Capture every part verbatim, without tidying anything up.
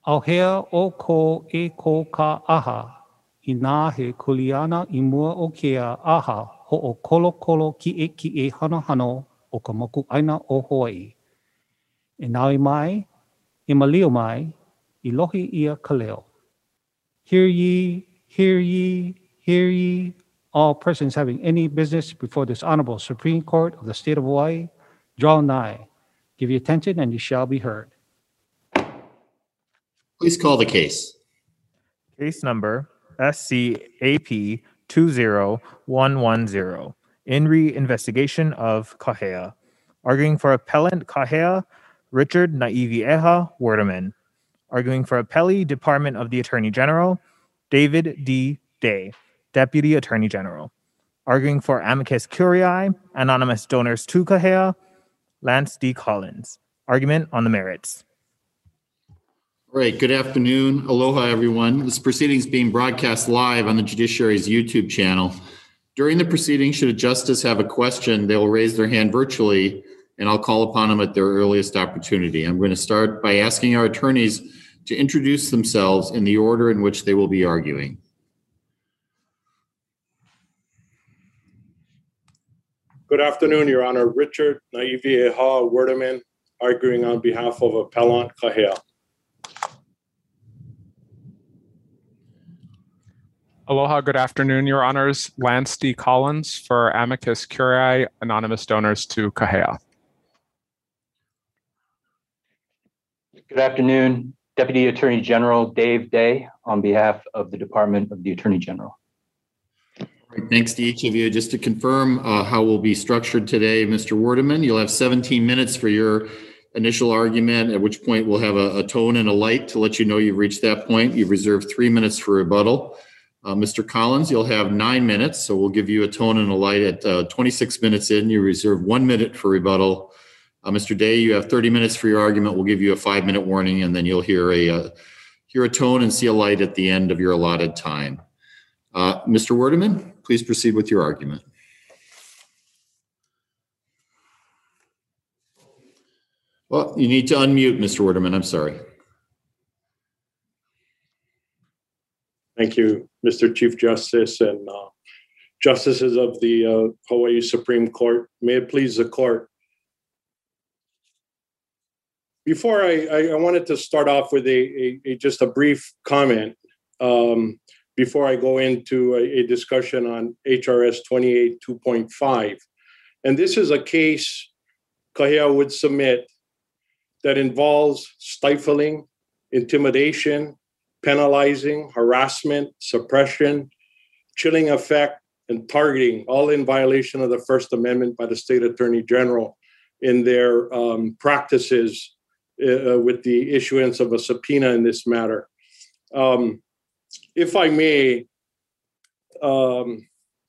Auhea o ko e ko ka aha. I nā he kuleana I mua o kea aha ho o kolo kolo ki e ki e hano hano o ka moku aina o Hawaii. E nāi mai, e malio mai, I lohi ia ka leo. Hear ye, hear ye, hear ye, all persons having any business before this Honorable Supreme Court of the State of Hawaii, draw nigh. Give your attention and you shall be heard. Please call the case. Case number S C A P two zero one one zero. In re-investigation of Kahea. Arguing for appellant Kahea, Richard Naivieha Werdeman. Arguing for appellee Department of the Attorney General, David D. Day, Deputy Attorney General. Arguing for amicus curiae, anonymous donors to Kahea, Lance D. Collins. Argument on the merits. All right, good afternoon. Aloha, everyone. This proceeding is being broadcast live on the Judiciary's YouTube channel. During the proceeding, should a justice have a question, they will raise their hand virtually, and I'll call upon them at their earliest opportunity. I'm going to start by asking our attorneys to introduce themselves in the order in which they will be arguing. Good afternoon, Your Honor. Richard Naivieha Werdeman, arguing on behalf of appellant Kahea. Aloha, good afternoon, Your Honors. Lance D. Collins for amicus curiae, anonymous donors to Kahea. Good afternoon, Deputy Attorney General Dave Day on behalf of the Department of the Attorney General. All right, thanks to each of you. Just to confirm uh, how we'll be structured today, Mister Werdeman, you'll have seventeen minutes for your initial argument, at which point we'll have a, a tone and a light to let you know you've reached that point. You've reserved three minutes for rebuttal. Uh, Mister Collins, you'll have nine minutes, so we'll give you a tone and a light at uh, twenty-six minutes in. You reserve one minute for rebuttal. Uh, Mister Day, you have thirty minutes for your argument. We'll give you a five-minute warning, and then you'll hear a uh, hear a tone and see a light at the end of your allotted time. Uh, Mister Werdeman, please proceed with your argument. Well, you need to unmute, Mister Werdeman. I'm sorry. Thank you, Mister Chief Justice and uh, justices of the uh, Hawaii Supreme Court. May it please the court. Before I, I, I wanted to start off with a, a, a just a brief comment um, before I go into a, a discussion on H R S twenty-eight two point five. And this is a case Kahea would submit that involves stifling, intimidation, penalizing, harassment, suppression, chilling effect, and targeting, all in violation of the First Amendment by the State Attorney General in their um, practices uh, with the issuance of a subpoena in this matter. Um, if I may, um,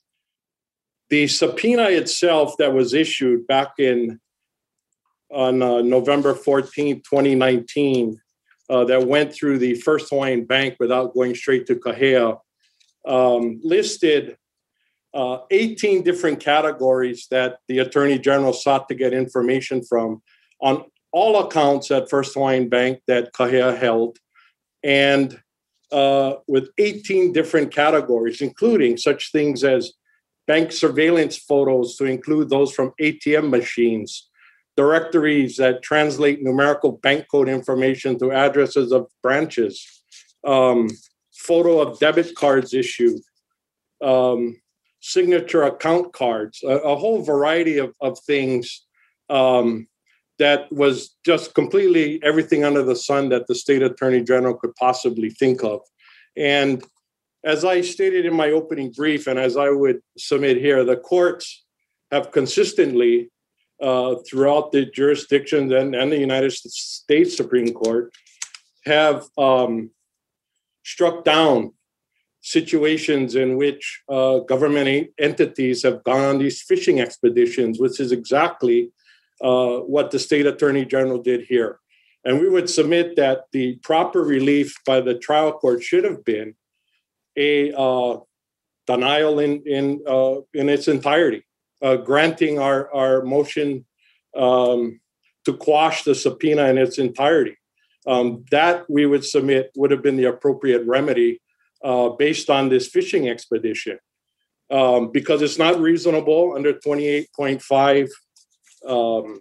the subpoena itself that was issued back in on uh, November fourteenth, twenty nineteen, uh, that went through the First Hawaiian Bank without going straight to Kahea, um, listed uh, eighteen different categories that the Attorney General sought to get information from on all accounts at First Hawaiian Bank that Kahea held, and uh, with eighteen different categories, including such things as bank surveillance photos to include those from A T M machines, directories that translate numerical bank code information to addresses of branches, um, photo of debit cards issued, um, signature account cards, a, a whole variety of, of things um, that was just completely everything under the sun that the State Attorney General could possibly think of. And as I stated in my opening brief, and as I would submit here, the courts have consistently Uh, throughout the jurisdictions and, and the United States Supreme Court have um, struck down situations in which uh, government entities have gone on these fishing expeditions, which is exactly uh, what the State Attorney General did here. And we would submit that the proper relief by the trial court should have been a uh, denial in, in, uh, in its entirety. Uh, granting our, our motion um, to quash the subpoena in its entirety. Um, that we would submit would have been the appropriate remedy uh, based on this fishing expedition. Um, because it's not reasonable under twenty-eight point five, um,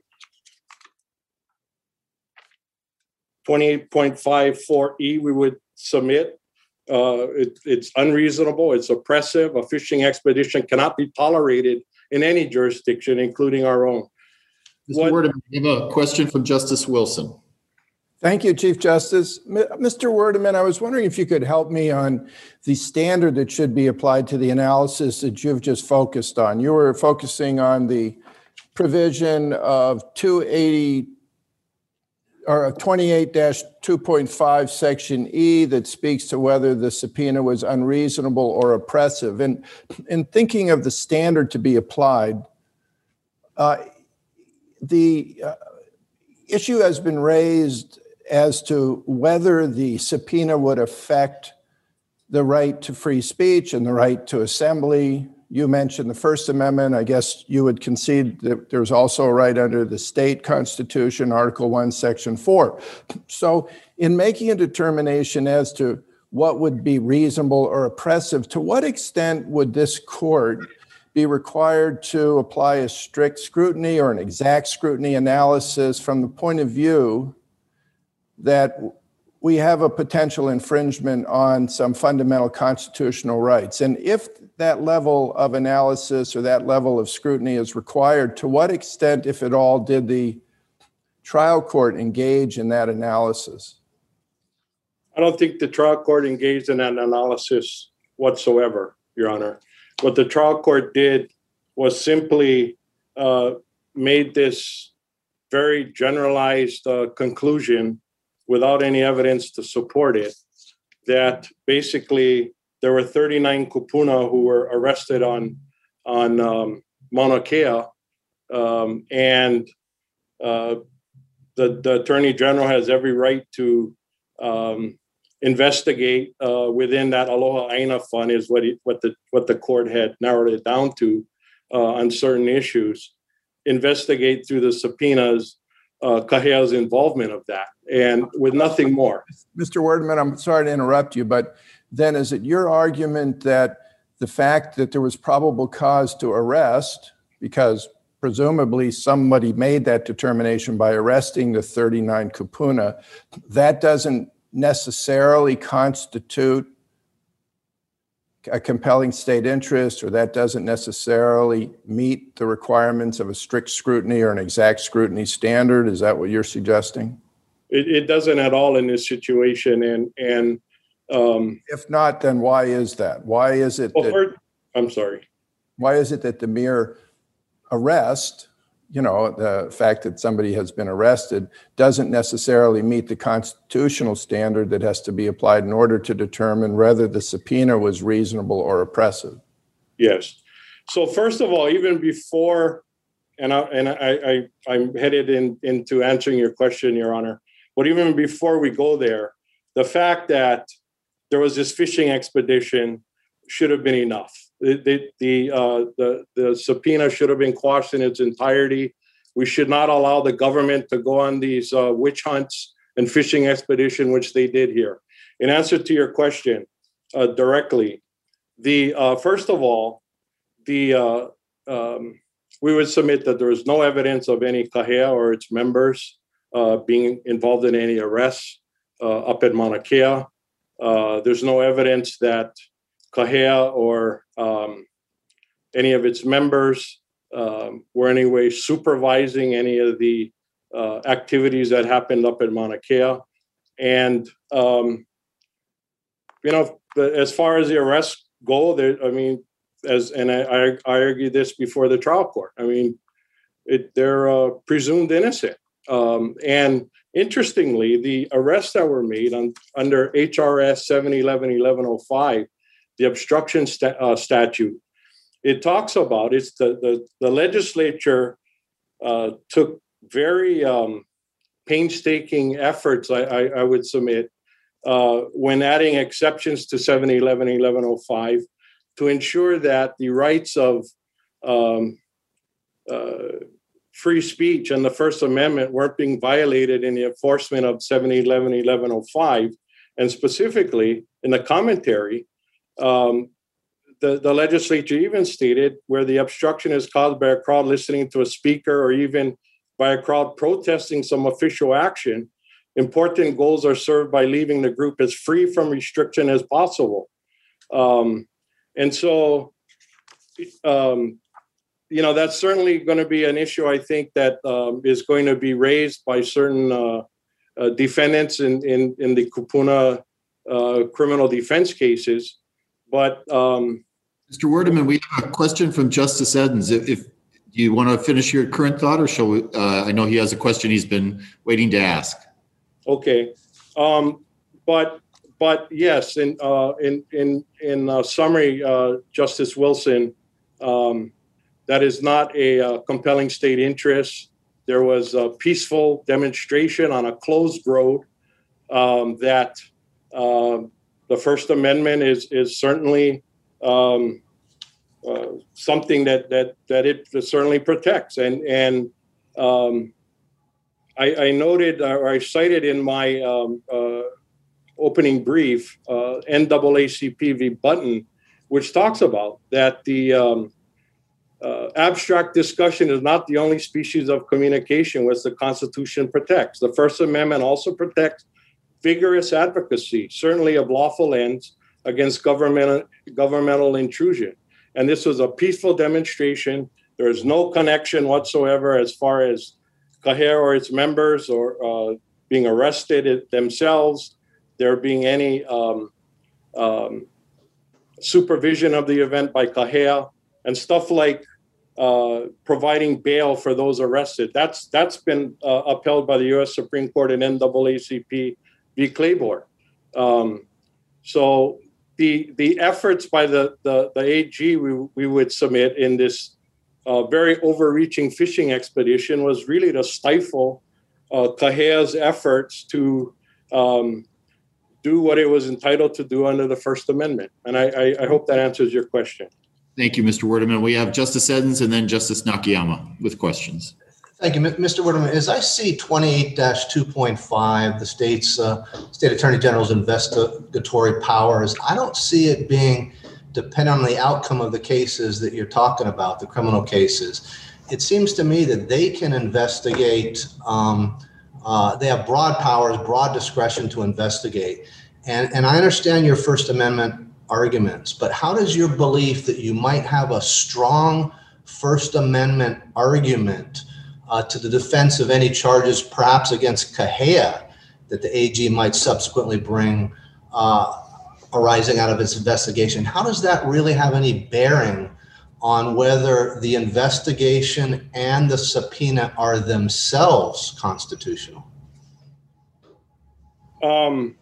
twenty-eight point five four E, we would submit. Uh, it, it's unreasonable, it's oppressive. A fishing expedition cannot be tolerated in any jurisdiction, including our own. Mister Werdeman, we have a question from Justice Wilson. Thank you, Chief Justice. Mister Werdeman, I was wondering if you could help me on the standard that should be applied to the analysis that you've just focused on. You were focusing on the provision of two eighty or twenty-eight dash two point five section E that speaks to whether the subpoena was unreasonable or oppressive. And in thinking of the standard to be applied, uh, the uh, issue has been raised as to whether the subpoena would affect the right to free speech and the right to assembly. You mentioned the First Amendment. I guess you would concede that there's also a right under the state constitution, Article one, Section four. So in making a determination as to what would be reasonable or oppressive, to what extent would this court be required to apply a strict scrutiny or an exact scrutiny analysis from the point of view that we have a potential infringement on some fundamental constitutional rights? And if that level of analysis or that level of scrutiny is required, to what extent, if at all, did the trial court engage in that analysis? I don't think the trial court engaged in that analysis whatsoever, Your Honor. What the trial court did was simply uh, made this very generalized uh, conclusion without any evidence to support it, that basically there were thirty-nine kupuna who were arrested on, on um, Mauna Kea, um, and uh, the, the Attorney General has every right to um, investigate uh, within that Aloha Aina Fund, is what, he, what, the, what the court had narrowed it down to uh, on certain issues, investigate through the subpoenas Uh, Kahea's involvement of that, and with nothing more. Mister Werdeman, I'm sorry to interrupt you, but then is it your argument that the fact that there was probable cause to arrest, because presumably somebody made that determination by arresting the thirty-nine kupuna, that doesn't necessarily constitute a compelling state interest, or that doesn't necessarily meet the requirements of a strict scrutiny or an exact scrutiny standard? Is that what you're suggesting? It, it doesn't at all in this situation. And and um, if not, then why is that? Why is it well, that, first, I'm sorry. Why is it that the mere arrest, you know, the fact that somebody has been arrested, doesn't necessarily meet the constitutional standard that has to be applied in order to determine whether the subpoena was reasonable or oppressive? Yes. So first of all, even before, and I, and I, I I'm headed in into answering your question, Your Honor, but even before we go there, the fact that there was this fishing expedition should have been enough. The the the, uh, the the subpoena should have been quashed in its entirety. We should not allow the government to go on these uh, witch hunts and fishing expedition, which they did here. In answer to your question uh, directly, the uh, first of all, the uh, um, we would submit that there is no evidence of any Kahea or its members uh, being involved in any arrests uh, up at Mauna Kea. Uh, there's no evidence that Kahea or um, any of its members um, were in any way supervising any of the uh, activities that happened up at Mauna Kea. And, um, you know, as far as the arrests go, there, I mean, as and I, I, I argued this before the trial court. I mean, it, they're uh, presumed innocent. Um, and interestingly, the arrests that were made on, under H R S seven eleven eleven oh five, the obstruction sta- uh, statute, it talks about it's the the, the legislature uh, took very um, painstaking efforts, I, I, I would submit, uh, when adding exceptions to seven eleven eleven oh five to ensure that the rights of um, uh, free speech and the First Amendment weren't being violated in the enforcement of seven eleven eleven oh five. And specifically in the commentary, um, the, the legislature even stated where the obstruction is caused by a crowd listening to a speaker or even by a crowd protesting some official action, important goals are served by leaving the group as free from restriction as possible. Um, and so, um, you know, that's certainly going to be an issue, I think, that um, is going to be raised by certain uh, uh, defendants in, in, in the Kupuna uh, criminal defense cases. But um, Mister Werdeman, we have a question from Justice Edens. If, if you want to finish your current thought, or shall we, uh, I know he has a question he's been waiting to ask. Okay, um, but but yes, in uh, in in in uh, summary, uh, Justice Wilson, um, that is not a uh, compelling state interest. There was a peaceful demonstration on a closed road. Um, that uh, the First Amendment is is certainly um, uh, something that that that it certainly protects, and and. Um, I, I noted, or I cited in my um, uh, opening brief, uh, N double A C P v. Button, which talks about that the um, uh, abstract discussion is not the only species of communication which the Constitution protects. The First Amendment also protects vigorous advocacy, certainly of lawful ends, against governmental, governmental intrusion. And this was a peaceful demonstration. There is no connection whatsoever as far as CAHEA or its members or uh, being arrested themselves, there being any um, um, supervision of the event by CAHEA, and stuff like uh, providing bail for those arrested. That's that's been uh, upheld by the U S Supreme Court in N double A C P v. Claiborne. Um, so the the efforts by the the, the A G we we would submit in this Uh, very overreaching fishing expedition was really to stifle uh, CAHEA's efforts to um, do what it was entitled to do under the First Amendment. And I, I, I hope that answers your question. Thank you, Mister Werdeman. We have Justice Edens and then Justice Nakayama with questions. Thank you, Mister Werdeman. As I see twenty-eight dash two point five, the state's uh, state attorney general's investigatory powers, I don't see it being depending on the outcome of the cases that you're talking about, the criminal cases. It seems to me that they can investigate, um, uh, they have broad powers, broad discretion to investigate. And, and I understand your First Amendment arguments, but how does your belief that you might have a strong First Amendment argument uh, to the defense of any charges perhaps against CAHEA that the A G might subsequently bring uh, arising out of its investigation, how does that really have any bearing on whether the investigation and the subpoena are themselves constitutional? Um,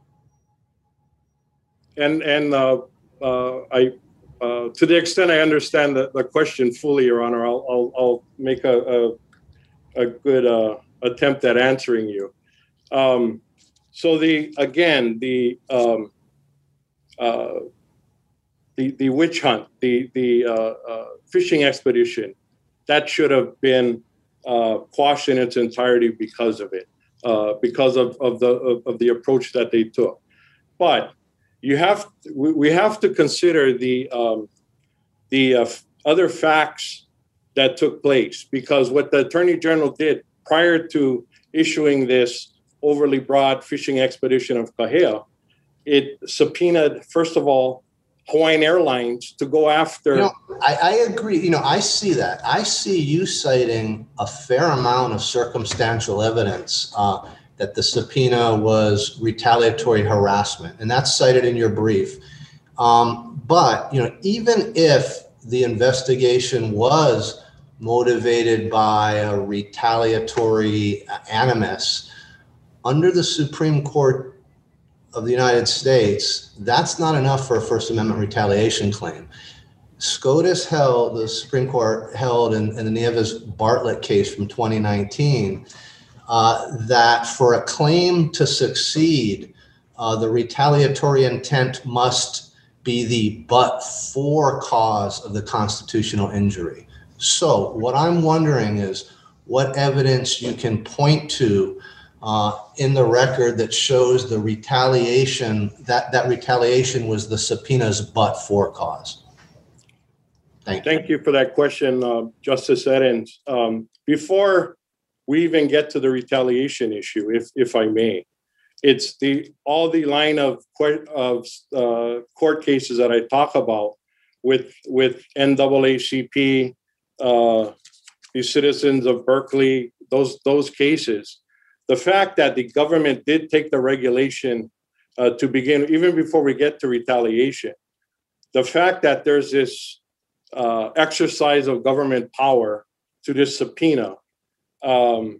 and and uh, uh, I, uh, to the extent I understand the, the question fully, Your Honor, I'll I'll, I'll make a a, a good uh, attempt at answering you. Um, so the again the um, Uh, the the witch hunt, the the uh, uh, fishing expedition, that should have been uh, quashed in its entirety because of it, uh, because of of the of, of the approach that they took. But you have we, we have to consider the um, the uh, other facts that took place, because what the Attorney General did prior to issuing this overly broad fishing expedition of CAHEA, it subpoenaed, first of all, Hawaiian Airlines to go after. You know, I, I agree. You know, I see that. I see you citing a fair amount of circumstantial evidence uh, that the subpoena was retaliatory harassment, and that's cited in your brief. Um, but, you know, even if the investigation was motivated by a retaliatory animus, under the Supreme Court of the United States, that's not enough for a First Amendment retaliation claim. SCOTUS held, the Supreme Court held in, in the Nieves Bartlett case from twenty nineteen, uh, that for a claim to succeed, uh, the retaliatory intent must be the but-for cause of the constitutional injury. So what I'm wondering is, what evidence you can point to uh, in the record that shows the retaliation, that, that retaliation was the subpoena's but-for cause. Thank you. Thank you for that question, uh, Justice Edens. Um, before we even get to the retaliation issue, if if I may, it's the all the line of court of uh, court cases that I talk about with with N double A C P, uh, the citizens of Berkeley, those those cases. The fact that the government did take the regulation uh, to begin, even before we get to retaliation, the fact that there's this Uh, exercise of government power to this subpoena, um,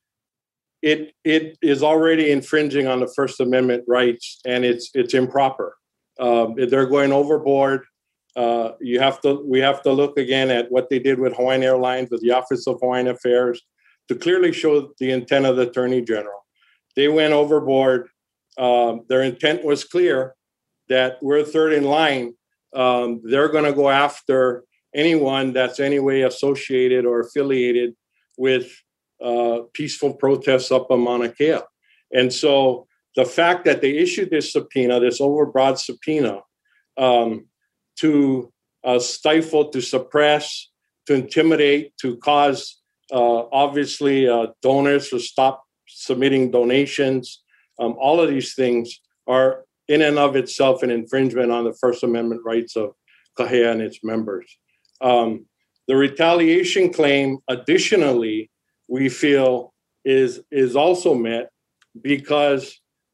it it is already infringing on the First Amendment rights, and it's it's improper. Um, they're going overboard. Uh, you have to we have to look again at what they did with Hawaiian Airlines, with the Office of Hawaiian Affairs, to clearly show the intent of the Attorney General. They went overboard. Um, their intent was clear that we're third in line. Um, they're going to go after anyone that's any way associated or affiliated with uh, peaceful protests up on Mauna Kea. And so the fact that they issued this subpoena, this overbroad subpoena, um, to uh, stifle, to suppress, to intimidate, to cause uh, obviously uh, donors to stop submitting donations, um, all of these things are in and of itself an infringement on the First Amendment rights of Kahea and its members. Um, the retaliation claim, additionally, we feel is, is also met because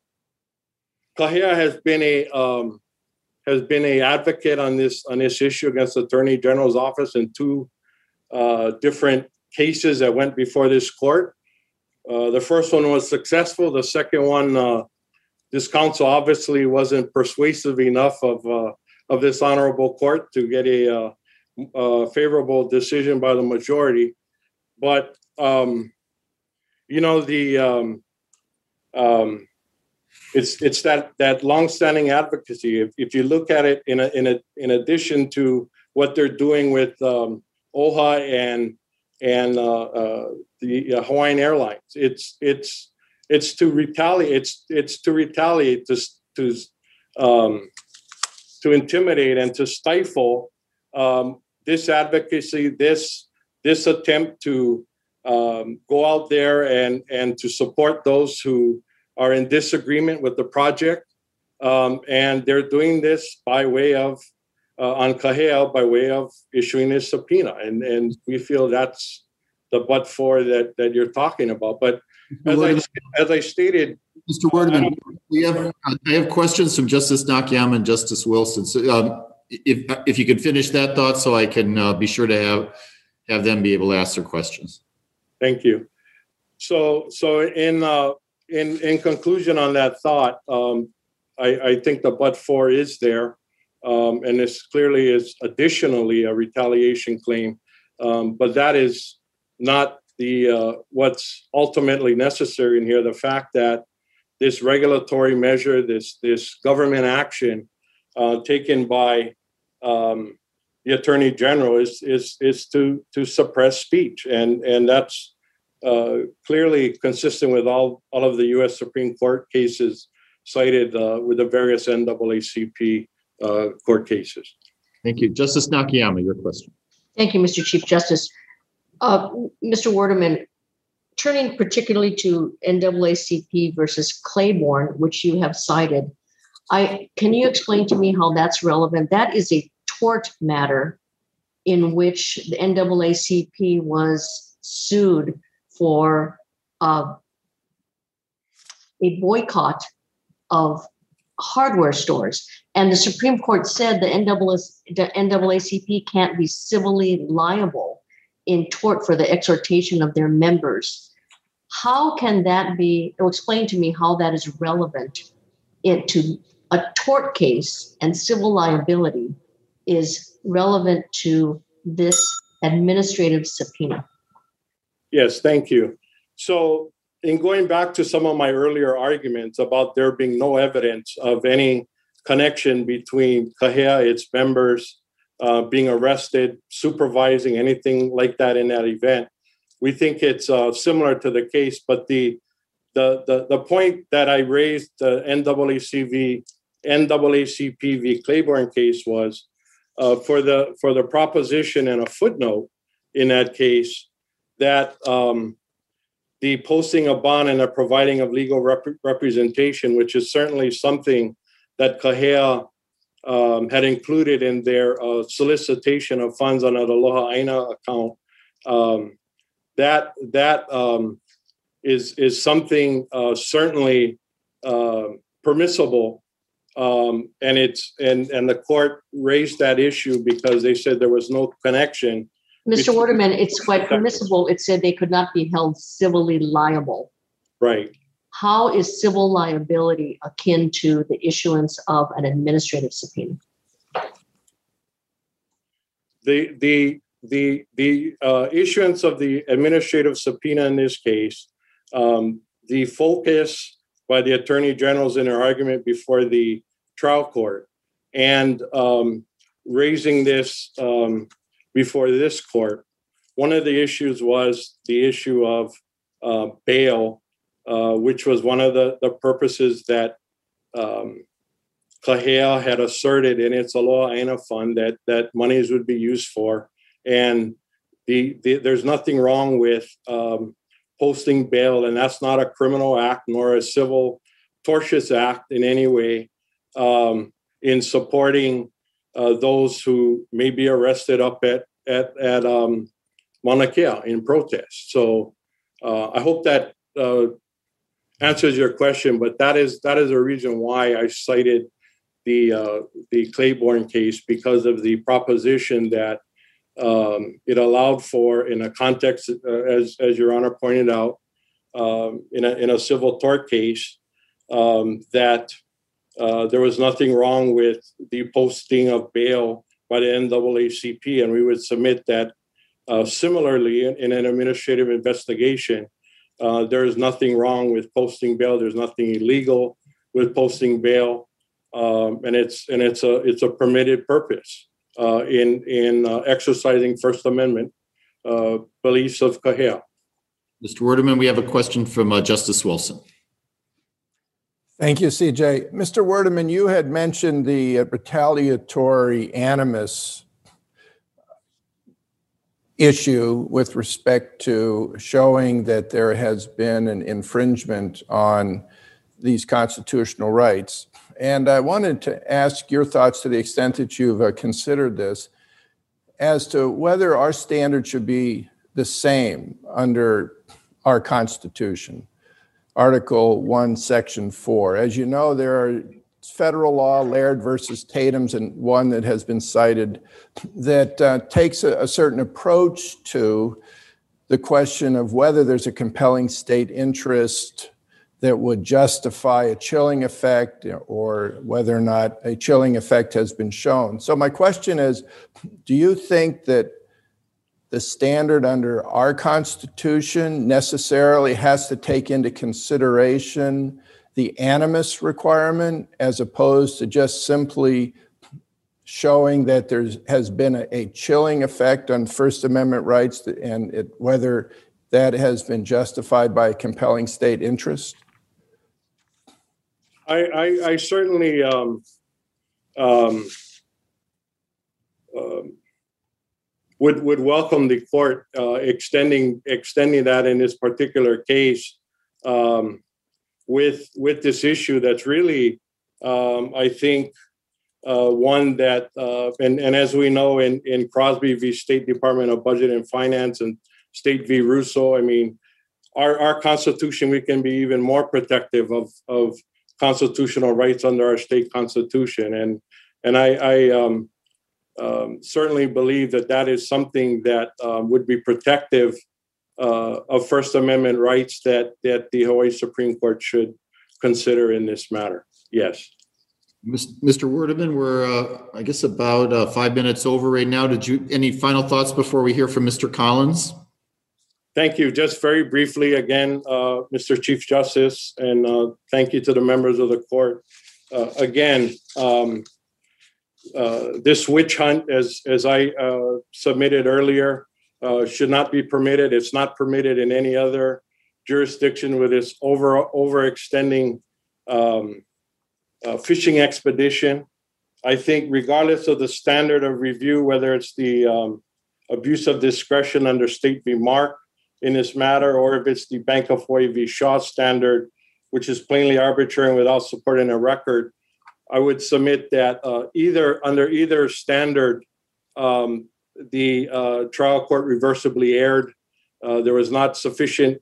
Kahea has been a um, has been a advocate on this on this issue against the Attorney General's office in two uh, different cases that went before this court. Uh, the first one was successful. The second one, uh, this counsel obviously wasn't persuasive enough of uh, of this honorable court to get a, uh, a favorable decision by the majority. But um, you know, the um, um, it's it's that that longstanding advocacy. If, if you look at it in a, in a, in addition to what they're doing with um, O H A and and uh, uh, the uh, Hawaiian Airlines, it's it's it's to retaliate. It's it's to retaliate to to um, to intimidate and to stifle um, this advocacy, this this attempt to um, go out there and and to support those who are in disagreement with the project, um, and they're doing this by way of uh, on Kahea by way of issuing this subpoena, and and we feel that's the but for that that you're talking about. But as I as I stated, Mister Werdeman, we have uh, I have questions from Justice Nakayama and Justice Wilson. So um, if if you could finish that thought, so I can uh, be sure to have have them be able to ask their questions. Thank you. So so in uh, in in conclusion on that thought, um, I, I think the but for is there, um, and this clearly is additionally a retaliation claim, um, but that is not the uh, what's ultimately necessary in here. The fact that this regulatory measure, this this government action uh, taken by um, the Attorney General is is is to to suppress speech, and and that's uh, clearly consistent with all all of the U S Supreme Court cases cited uh, with the various N double A C P uh, court cases. Thank you, Justice Nakayama. Your question. Thank you, Mister Chief Justice. Uh, Mister Werdeman, turning particularly to N double A C P versus Claiborne, which you have cited, I can you explain to me how that's relevant? That is a tort matter in which the N double A C P was sued for uh, a boycott of hardware stores. And the Supreme Court said the N double A C P can't be civilly liable in tort for the exhortation of their members. How can that be, or explain to me how that is relevant into a tort case and civil liability is relevant to this administrative subpoena? Yes, thank you. So in going back to some of my earlier arguments about there being no evidence of any connection between Kahea, its members, uh, being arrested, supervising, anything like that in that event, we think it's uh, similar to the case, but the the the, the point that I raised the N double A C V N double A C P v. Claiborne case was uh, for the for the proposition and a footnote in that case that um, the posting of bond and the providing of legal rep- representation, which is certainly something that C A H E A um, had included in their uh, solicitation of funds under the Aloha Aina account, um, that that um, is is something uh, certainly uh, permissible, um, and it's and and the court raised that issue because they said there was no connection. Mister Waterman, it's quite permissible. It said they could not be held civilly liable. Right. How is civil liability akin to the issuance of an administrative subpoena? The the the the uh, issuance of the administrative subpoena in this case, um, the focus by the attorney generals in their argument before the trial court, and um, raising this um, before this court, one of the issues was the issue of uh, bail. Uh, which was one of the, the purposes that um, C A H E A had asserted in its Aloha Aina fund that that monies would be used for. And the, the there's nothing wrong with um, posting bail, and that's not a criminal act nor a civil tortious act in any way um, in supporting uh, those who may be arrested up at, at, at um, Mauna Kea in protest. So uh, I hope that uh, answers your question, but that is that is a reason why I cited the uh, the Claiborne case, because of the proposition that um, it allowed for, in a context, uh, as as Your Honor pointed out, um, in a in a civil tort case, um, that uh, there was nothing wrong with the posting of bail by the N double A C P, and we would submit that uh, similarly in, in an administrative investigation. Uh, there is nothing wrong with posting bail. There's nothing illegal with posting bail, um, and it's and it's a it's a permitted purpose uh, in in uh, exercising First Amendment uh, beliefs of C A H E A. Mister Werdeman, we have a question from uh, Justice Wilson. Thank you, C J. Mister Werdeman, you had mentioned the uh, retaliatory animus issue with respect to showing that there has been an infringement on these constitutional rights. And I wanted to ask your thoughts, to the extent that you've uh, considered this, as to whether our standard should be the same under our Constitution. Article one, Section four. As you know, there are federal law, Laird versus Tatum's, and one that has been cited that uh, takes a, a certain approach to the question of whether there's a compelling state interest that would justify a chilling effect, or whether or not a chilling effect has been shown. So my question is, do you think that the standard under our Constitution necessarily has to take into consideration the animus requirement, as opposed to just simply showing that there has been a, a chilling effect on First Amendment rights, and it, whether that has been justified by a compelling state interest? I, I, I certainly um, um, um, would would welcome the court uh, extending extending that in this particular case. Um, with with this issue that's really, um, I think, uh, one that, uh, and, and as we know in, in Crosby v. State Department of Budget and Finance and State v. Russo, I mean, our, our Constitution, we can be even more protective of, of constitutional rights under our state Constitution. And, and I, I um, um, certainly believe that that is something that um, would be protective Uh, of First Amendment rights that that the Hawaii Supreme Court should consider in this matter. Yes. Mister Werdeman, we're, uh, I guess, about uh, five minutes over right now. Did you, any final thoughts before we hear from Mister Collins? Thank you. Just very briefly, again, uh, Mister Chief Justice, and uh, thank you to the members of the court. Uh, again, um, uh, this witch hunt, as, as I uh, submitted earlier, uh, should not be permitted. It's not permitted in any other jurisdiction with this over overextending um, uh, fishing expedition. I think regardless of the standard of review, whether it's the um, abuse of discretion under State v. Mark in this matter, or if it's the Bank of Hawaii v. Shaw standard, which is plainly arbitrary and without support in a record, I would submit that uh, either under either standard, um, the uh, trial court reversibly erred. Uh, there was not sufficient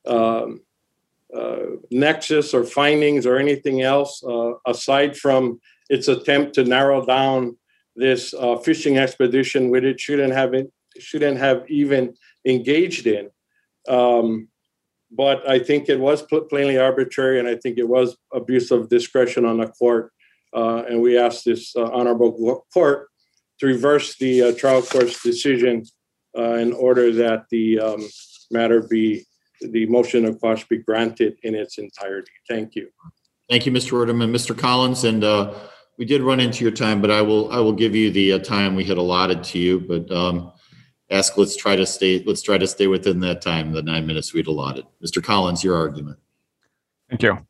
um, uh, nexus or findings or anything else uh, aside from its attempt to narrow down this uh, fishing expedition, which it shouldn't have it shouldn't have even engaged in. Um, but I think it was pl- plainly arbitrary, and I think it was abuse of discretion on the court. Uh, and we ask this uh, honorable court to reverse the uh, trial court's decision uh, in order that the um, matter be, the motion of quash be granted in its entirety. Thank you. Thank you, Mister Werdeman. Mister Collins, and uh, we did run into your time, but I will I will give you the uh, time we had allotted to you. But um, ask let's try to stay let's try to stay within that time, the nine minutes we'd allotted. Mister Collins, your argument. Thank you.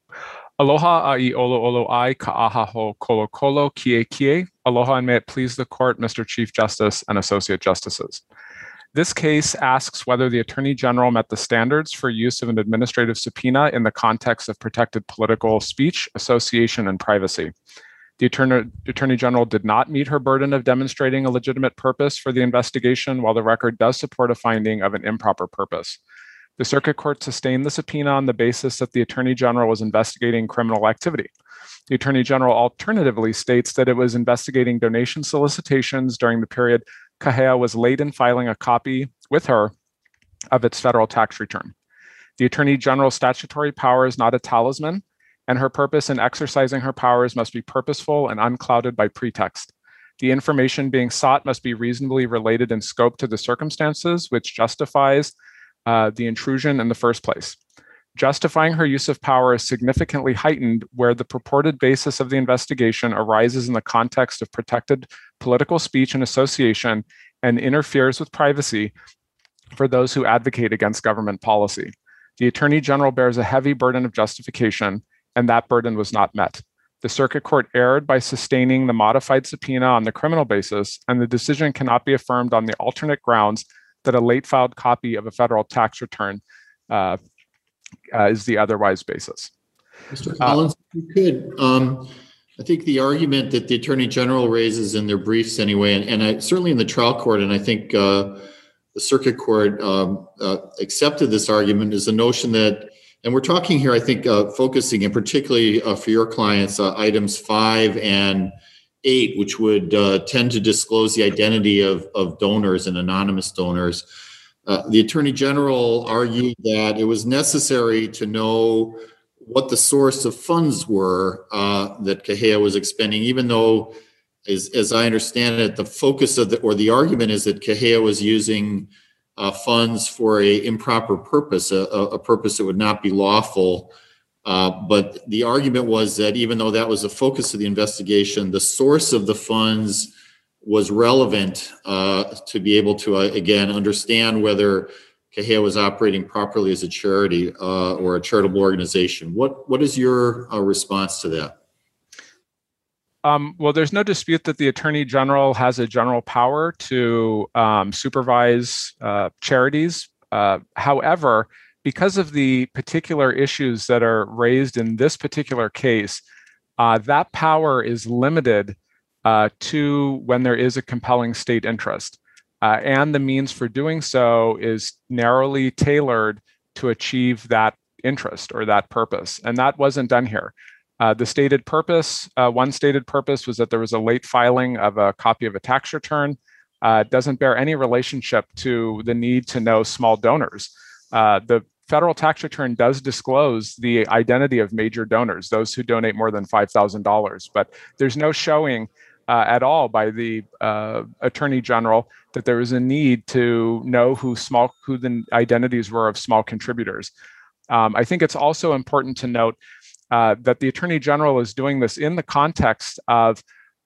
Aloha ai olo olo ai ka'aha ho kolo kolo kie kie. Aloha, and may it please the court, Mister Chief Justice and Associate Justices. This case asks whether the Attorney General met the standards for use of an administrative subpoena in the context of protected political speech, association, and privacy. The Attorney, Attorney General did not meet her burden of demonstrating a legitimate purpose for the investigation, while the record does support a finding of an improper purpose. The Circuit Court sustained the subpoena on the basis that the Attorney General was investigating criminal activity. The Attorney General alternatively states that it was investigating donation solicitations during the period Kahea was late in filing a copy with her of its federal tax return. The Attorney General's statutory power is not a talisman, and her purpose in exercising her powers must be purposeful and unclouded by pretext. The information being sought must be reasonably related in scope to the circumstances which justifies uh, the intrusion in the first place. Justifying her use of power is significantly heightened where the purported basis of the investigation arises in the context of protected political speech and association and interferes with privacy for those who advocate against government policy. The Attorney General bears a heavy burden of justification, and that burden was not met. The Circuit Court erred by sustaining the modified subpoena on the criminal basis, and the decision cannot be affirmed on the alternate grounds that a late filed copy of a federal tax return uh, uh, is the otherwise basis. Mister Collins, uh, if you could, um, I think the argument that the Attorney General raises in their briefs anyway, and, and I, certainly in the trial court, and I think uh, the Circuit Court um, uh, accepted this argument, is the notion that, and we're talking here, I think, uh, focusing and particularly uh, for your clients, uh, items five and eight, which would uh, tend to disclose the identity of, of donors and anonymous donors. Uh, the Attorney General argued that it was necessary to know what the source of funds were uh, that Kahea was expending, even though, as, as I understand it, the focus of the, or the argument is that Kahea was using uh, funds for a improper purpose, a, a purpose that would not be lawful. Uh, but the argument was that even though that was the focus of the investigation, the source of the funds was relevant uh, to be able to, uh, again, understand whether Kahea was operating properly as a charity uh, or a charitable organization. What What is your uh, response to that? Um, well, there's no dispute that the Attorney General has a general power to um, supervise uh, charities. Uh, however, because of the particular issues that are raised in this particular case, uh, that power is limited uh, to when there is a compelling state interest. Uh, and the means for doing so is narrowly tailored to achieve that interest or that purpose. And that wasn't done here. Uh, the stated purpose, uh, one stated purpose was that there was a late filing of a copy of a tax return. Uh, it doesn't bear any relationship to the need to know small donors. Uh, the federal tax return does disclose the identity of major donors, those who donate more than five thousand dollars, but there's no showing uh, at all by the uh, Attorney General that there was a need to know who small who the identities were of small contributors. Um, I think it's also important to note uh, that the Attorney General is doing this in the context of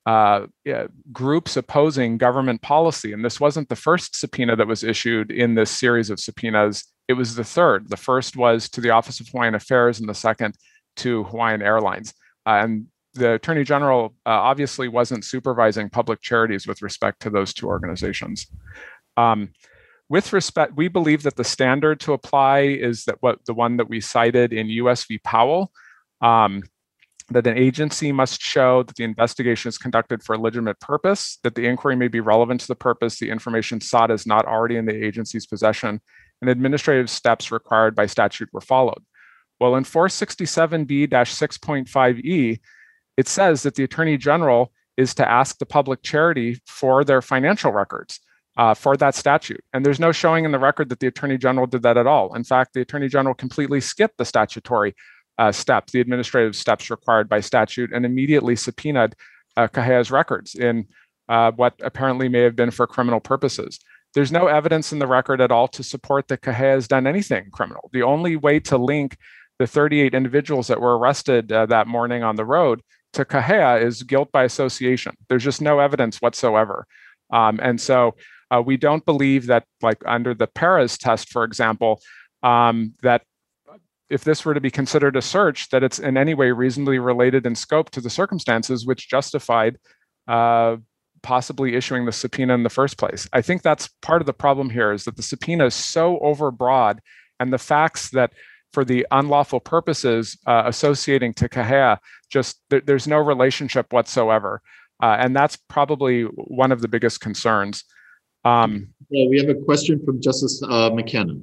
uh, yeah, groups opposing government policy. And this wasn't the first subpoena that was issued in this series of subpoenas. It was the third. The first was to the Office of Hawaiian Affairs, and the second to Hawaiian Airlines. Uh, and the Attorney General uh, obviously wasn't supervising public charities with respect to those two organizations. Um, with respect, we believe that the standard to apply is that what the one that we cited in U S v. Powell, um, that an agency must show that the investigation is conducted for a legitimate purpose, that the inquiry may be relevant to the purpose, the information sought is not already in the agency's possession, and administrative steps required by statute were followed. Well, in four sixty-seven B six point five E, it says that the Attorney General is to ask the public charity for their financial records uh, for that statute. And there's no showing in the record that the Attorney General did that at all. In fact, the Attorney General completely skipped the statutory uh, steps, the administrative steps required by statute, and immediately subpoenaed uh, Kahea's records in uh, what apparently may have been for criminal purposes. There's no evidence in the record at all to support that Kahea has done anything criminal. The only way to link the thirty-eight individuals that were arrested uh, that morning on the road to Kahea is guilt by association. There's just no evidence whatsoever. Um, and so uh, we don't believe that, like under the Perez test, for example, um, that if this were to be considered a search, that it's in any way reasonably related in scope to the circumstances which justified uh, possibly issuing the subpoena in the first place. I think that's part of the problem here, is that the subpoena is so overbroad, and the facts that for the unlawful purposes uh, associating to Kahea, just th- there's no relationship whatsoever. Uh, and that's probably one of the biggest concerns. Um, well, we have a question from Justice uh, McKenna.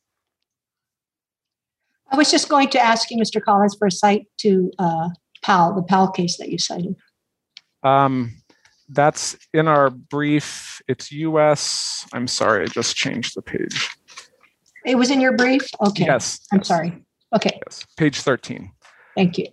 I was just going to ask you, Mister Collins, for a cite to uh, Powell, the Powell case that you cited. Um, that's in our brief. It's U S. I'm sorry, I just changed the page. It was in your brief? Okay. Yes. I'm yes. sorry. Okay. Yes. Page thirteen. Thank you.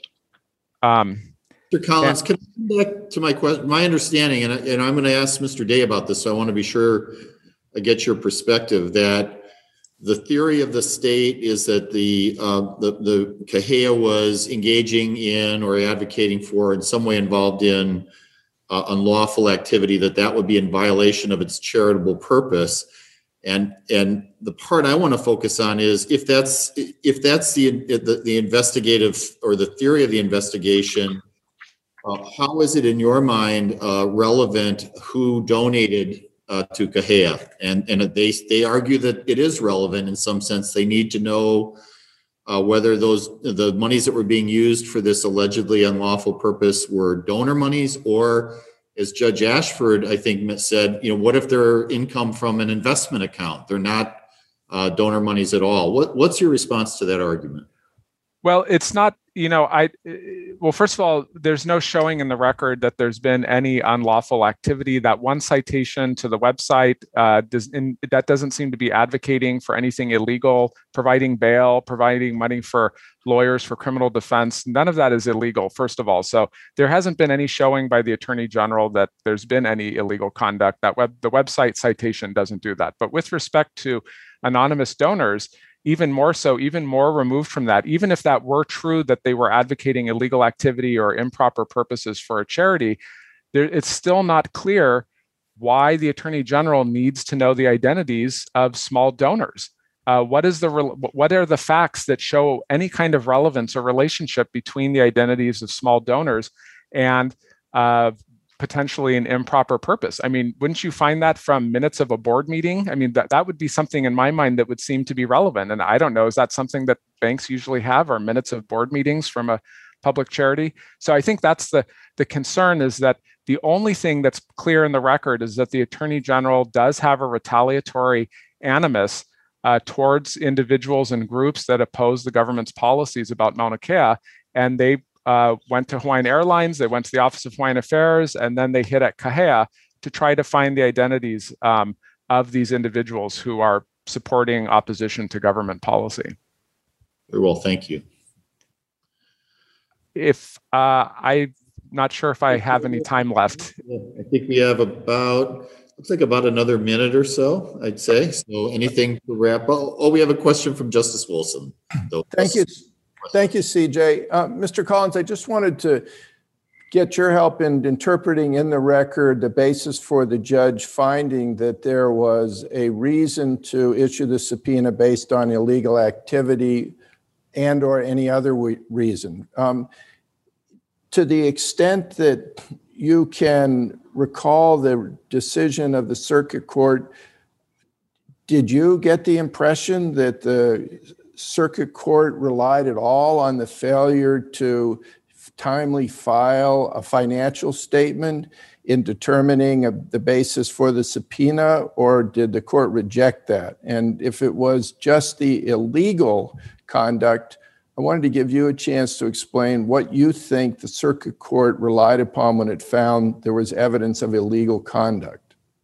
Um, Mister Collins, can I come back to my question? My understanding, and, and I'm going to ask Mister Day about this, so I want to be sure I get your perspective, that the theory of the state is that the uh, the, the Kahea was engaging in or advocating for, in some way involved in uh, unlawful activity, that that would be in violation of its charitable purpose. And and the part I want to focus on is if that's if that's the the, the investigative or the theory of the investigation, uh, how is it in your mind uh, relevant who donated uh, to Kahea? And and they they argue that it is relevant in some sense. They need to know uh, whether those the monies that were being used for this allegedly unlawful purpose were donor monies, or, as Judge Ashford, I think, said, you know, what if they're income from an investment account? They're not uh, donor monies at all. What, what's your response to that argument? Well, it's not, you know, I, well, first of all, there's no showing in the record that there's been any unlawful activity. That one citation to the website, uh, does, in, that doesn't seem to be advocating for anything illegal, providing bail, providing money for lawyers for criminal defense. None of that is illegal, first of all. So there hasn't been any showing by the Attorney General that there's been any illegal conduct. That web, the website citation doesn't do that. But with respect to anonymous donors, even more so, even more removed from that, even if that were true, that they were advocating illegal activity or improper purposes for a charity, there, it's still not clear why the Attorney General needs to know the identities of small donors. Uh, what is the what are the facts that show any kind of relevance or relationship between the identities of small donors and uh, potentially an improper purpose? I mean, wouldn't you find that from minutes of a board meeting? I mean, that, that would be something in my mind that would seem to be relevant. And I don't know, is that something that banks usually have, or minutes of board meetings from a public charity? So I think that's the, the concern, is that the only thing that's clear in the record is that the Attorney General does have a retaliatory animus uh, towards individuals and groups that oppose the government's policies about Mauna Kea, and they Uh, went to Hawaiian Airlines, they went to the Office of Hawaiian Affairs, and then they hit at Kahea to try to find the identities um, of these individuals who are supporting opposition to government policy. Very well, thank you. If uh, I'm not sure if I have any time left. I think we have about, looks like about another minute or so, I'd say. So anything to wrap up? Oh, we have a question from Justice Wilson. So Thank you. Thank you, C J. Uh, Mister Collins, I just wanted to get your help in interpreting in the record the basis for the judge finding that there was a reason to issue the subpoena based on illegal activity and or any other we- reason. Um, to the extent that you can recall the decision of the circuit court, did you get the impression that the circuit court relied at all on the failure to timely file a financial statement in determining a, the basis for the subpoena, or did the court reject that? And if it was just the illegal conduct, I wanted to give you a chance to explain what you think the circuit court relied upon when it found there was evidence of illegal conduct.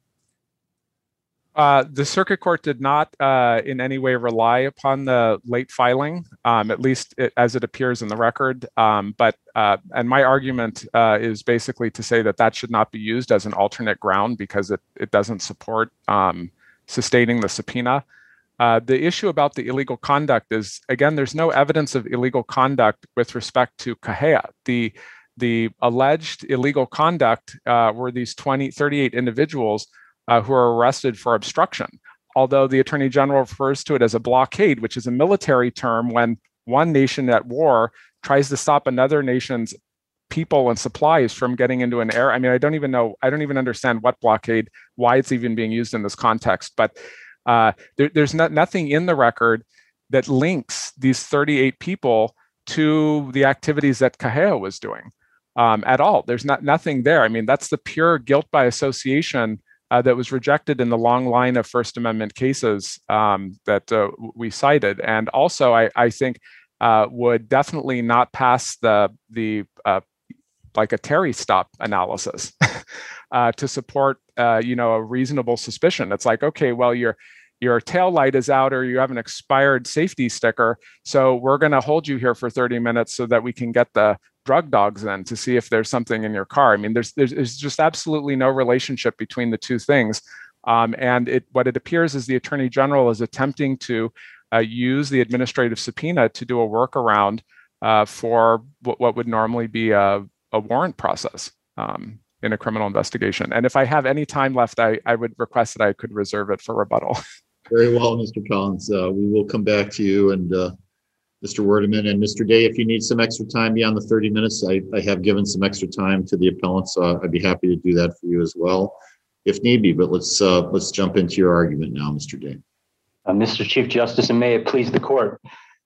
Uh, the circuit court did not uh, in any way rely upon the late filing, um, at least it, as it appears in the record. Um, but uh, and my argument uh, is basically to say that that should not be used as an alternate ground because it, it doesn't support um, sustaining the subpoena. Uh, the issue about the illegal conduct is, again, there's no evidence of illegal conduct with respect to Kahea. The, the alleged illegal conduct uh, were these twenty, thirty-eight individuals Uh, who are arrested for obstruction, although the Attorney General refers to it as a blockade, which is a military term when one nation at war tries to stop another nation's people and supplies from getting into an area. I mean, I don't even know, I don't even understand what blockade, why it's even being used in this context, but uh, there, there's not, nothing in the record that links these thirty-eight people to the activities that Kahea was doing um, at all. There's not nothing there. I mean, that's the pure guilt by association Uh, that was rejected in the long line of First Amendment cases um, that uh, we cited, and also I, I think uh, would definitely not pass the the uh, like a Terry stop analysis uh, to support uh, you know a reasonable suspicion. It's like, okay, well, your your tail light is out or you have an expired safety sticker, so we're going to hold you here for thirty minutes so that we can get the drug dogs in to see if there's something in your car. I mean, there's there's, there's just absolutely no relationship between the two things. Um, and it what it appears is the Attorney General is attempting to uh, use the administrative subpoena to do a workaround uh, for what, what would normally be a, a warrant process um, in a criminal investigation. And if I have any time left, I, I would request that I could reserve it for rebuttal. Very well, Mister Collins. Uh, we will come back to you and uh, Mister Werdeman and Mister Day, if you need some extra time beyond the thirty minutes, I, I have given some extra time to the appellants. So I'd be happy to do that for you as well, if need be. But let's uh, let's jump into your argument now, Mister Day. Uh, Mister Chief Justice, and may it please the court,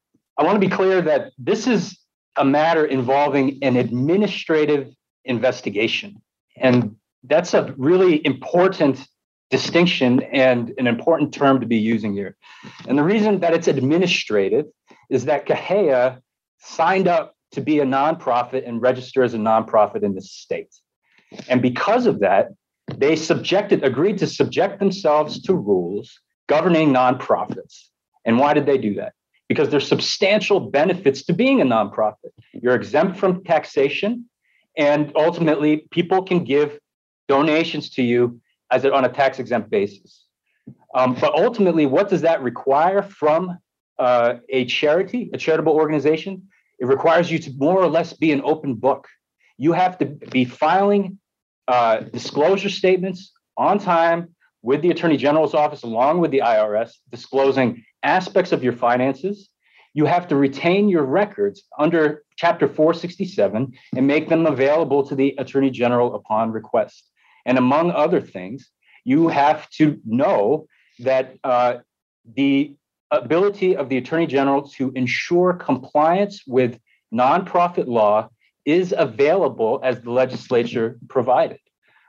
I want to be clear that this is a matter involving an administrative investigation, and that's a really important distinction and an important term to be using here. And the reason that it's administrative is that Kahea signed up to be a nonprofit and register as a nonprofit in the state. And because of that, they subjected, agreed to subject themselves to rules governing nonprofits. And why did they do that? Because there's substantial benefits to being a nonprofit. You're exempt from taxation, and ultimately people can give donations to you as a, on a tax exempt basis. Um, but ultimately, what does that require from uh, a charity, a charitable organization? It requires you to more or less be an open book. You have to be filing uh, disclosure statements on time with the Attorney General's office, along with the I R S, disclosing aspects of your finances. You have to retain your records under Chapter four sixty-seven and make them available to the Attorney General upon request. And among other things, you have to know that uh, the ability of the Attorney General to ensure compliance with nonprofit law is available as the legislature provided.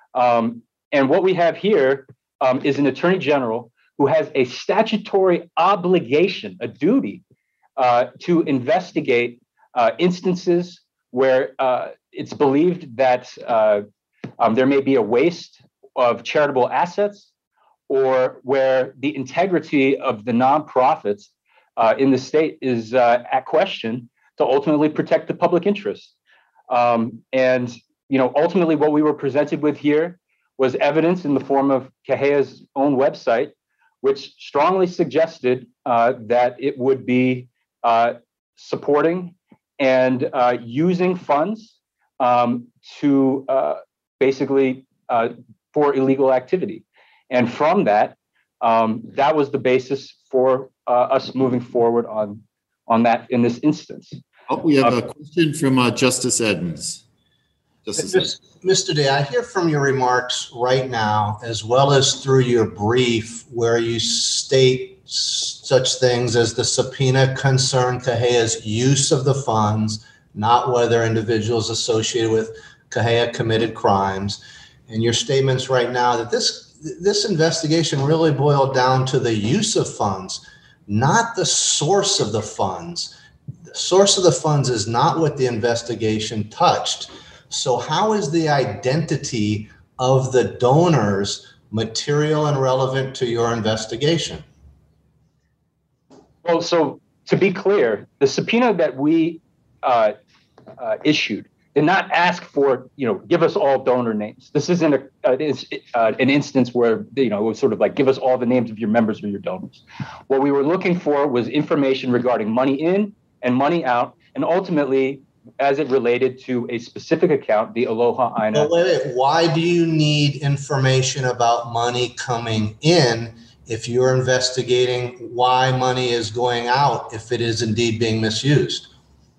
Um, and what we have here um, is an Attorney General who has a statutory obligation, a duty uh, to investigate uh, instances where uh, it's believed that uh, um, there may be a waste of charitable assets, or where the integrity of the nonprofits uh, in the state is uh, at question, to ultimately protect the public interest. Um, and you know, ultimately, what we were presented with here was evidence in the form of Kahea's own website, which strongly suggested uh, that it would be uh, supporting and uh, using funds um, to uh, basically uh, for illegal activity. And from that, um, that was the basis for uh, us moving forward on, on that in this instance. Oh, we have Uh, a question from uh, Justice Edmonds. Justice Edmonds. Mister Day, I hear from your remarks right now, as well as through your brief, where you state such things as the subpoena concerned Cajea's use of the funds, not whether individuals associated with Cajea committed crimes. And your statements right now that this this investigation really boiled down to the use of funds, not the source of the funds. The source of the funds is not what the investigation touched. So how is the identity of the donors material and relevant to your investigation? Well, so to be clear, the subpoena that we uh, uh, issued did not ask for, you know, give us all donor names. This isn't a, uh, it's, uh, an instance where, you know, it was sort of like, give us all the names of your members or your donors. What we were looking for was information regarding money in and money out, and ultimately, as it related to a specific account, the Aloha Aina. But wait, wait, why do you need information about money coming in if you're investigating why money is going out if it is indeed being misused?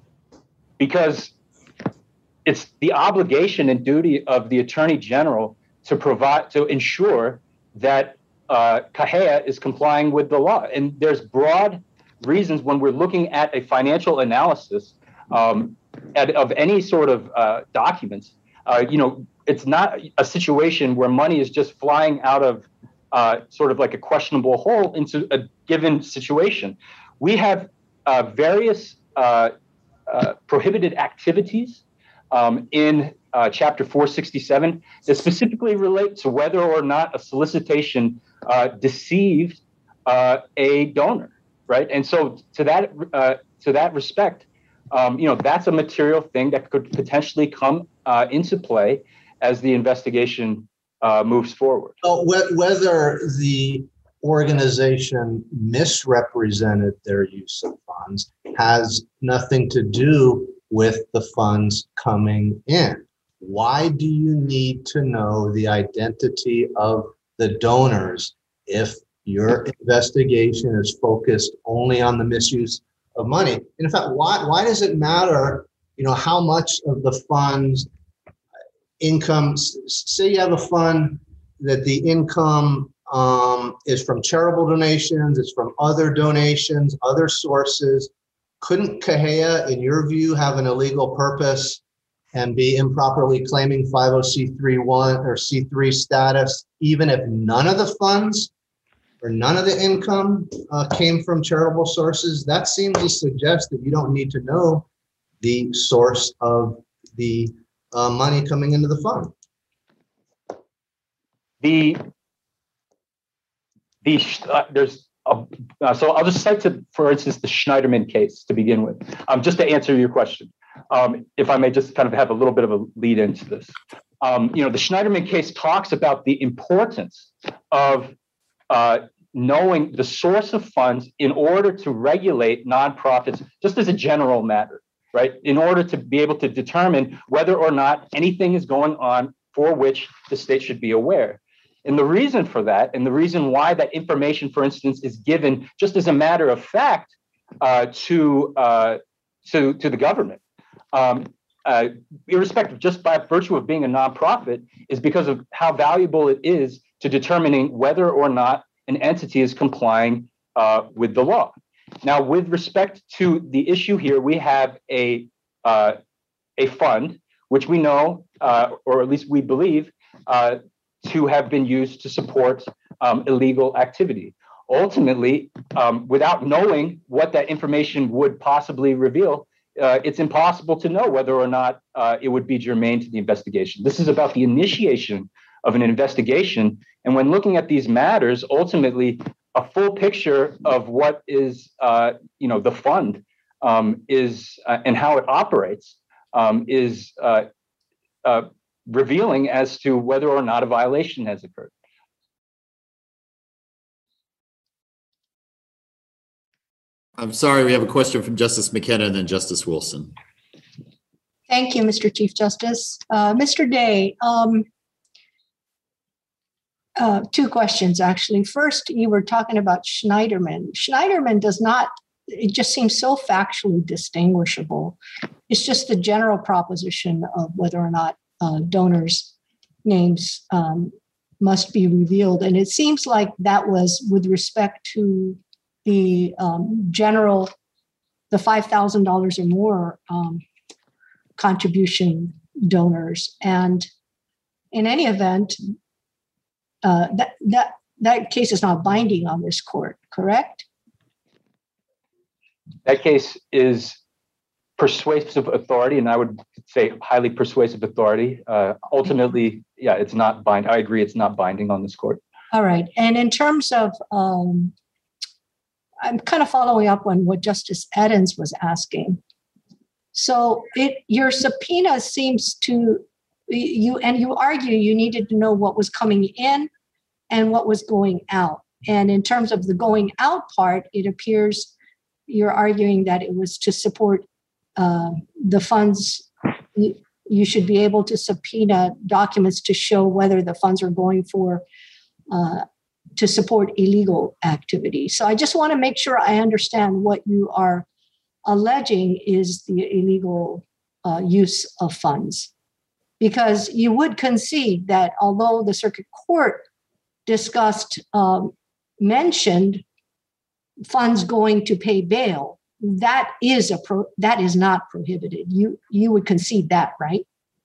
Because it's the obligation and duty of the Attorney General to provide, to ensure that uh, Cajea is complying with the law. And there's broad reasons when we're looking at a financial analysis um, at, of any sort of uh, documents. Uh, you know, it's not a situation where money is just flying out of uh, sort of like a questionable hole into a given situation. We have uh, various uh, uh, prohibited activities Um, in uh, Chapter four sixty-seven that specifically relate to whether or not a solicitation uh, deceived uh, a donor, right? And so, to that uh, to that respect, um, you know, that's a material thing that could potentially come uh, into play as the investigation uh, moves forward. So wh- whether the organization misrepresented their use of funds has nothing to do with the funds coming in. Why do you need to know the identity of the donors if your investigation is focused only on the misuse of money? And in fact, why why does it matter, you know, how much of the funds income, say you have a fund that the income um, is from charitable donations, it's from other donations, other sources. Couldn't Cajea, in your view, have an illegal purpose and be improperly claiming five oh C three one or C three status, even if none of the funds or none of the income uh, came from charitable sources? That seems to suggest that you don't need to know the source of the uh, money coming into the fund. The, the uh, there's Uh, so I'll just cite, to, for instance, the Schneiderman case to begin with, um, just to answer your question. Um, if I may just kind of have a little bit of a lead into this. Um, you know, the Schneiderman case talks about the importance of uh, knowing the source of funds in order to regulate nonprofits, just as a general matter, right? In order to be able to determine whether or not anything is going on for which the state should be aware. And the reason for that, and the reason why that information, for instance, is given just as a matter of fact uh, to, uh, to, to the government, um, uh, irrespective, just by virtue of being a nonprofit, is because of how valuable it is to determining whether or not an entity is complying uh, with the law. Now, with respect to the issue here, we have a, uh, a fund, which we know, uh, or at least we believe, uh, to have been used to support um, illegal activity. Ultimately, um, without knowing what that information would possibly reveal, uh, it's impossible to know whether or not uh, it would be germane to the investigation. This is about the initiation of an investigation. And when looking at these matters, ultimately, a full picture of what is, uh, you know, the fund um, is uh, and how it operates um, is uh, uh, revealing as to whether or not a violation has occurred. I'm sorry, we have a question from Justice McKenna and then Justice Wilson. Thank you, Mister Chief Justice. Uh, Mister Day, um, uh, two questions, actually. First, you were talking about Schneiderman. Schneiderman does not, it just seems so factually distinguishable. It's just the general proposition of whether or not uh, donors' names um, must be revealed. And it seems like that was with respect to the um, general, the five thousand dollars or more um, contribution donors. And in any event, uh, that, that, that case is not binding on this court, correct? That case is persuasive authority, and I would say highly persuasive authority. Uh, ultimately, yeah, it's not binding. I agree, it's not binding on this court. All right. And in terms of, um, I'm kind of following up on what Justice Edens was asking. So it, your subpoena seems to, you and you argue you needed to know what was coming in and what was going out. And in terms of the going out part, it appears you're arguing that it was to support uh, the funds. You, you should be able to subpoena documents to show whether the funds are going for uh, to support illegal activity. So I just want to make sure I understand what you are alleging is the illegal uh, use of funds. Because you would concede that although the circuit court discussed, um, mentioned funds going to pay bail, that is a pro, that is not prohibited. You you would concede that, right?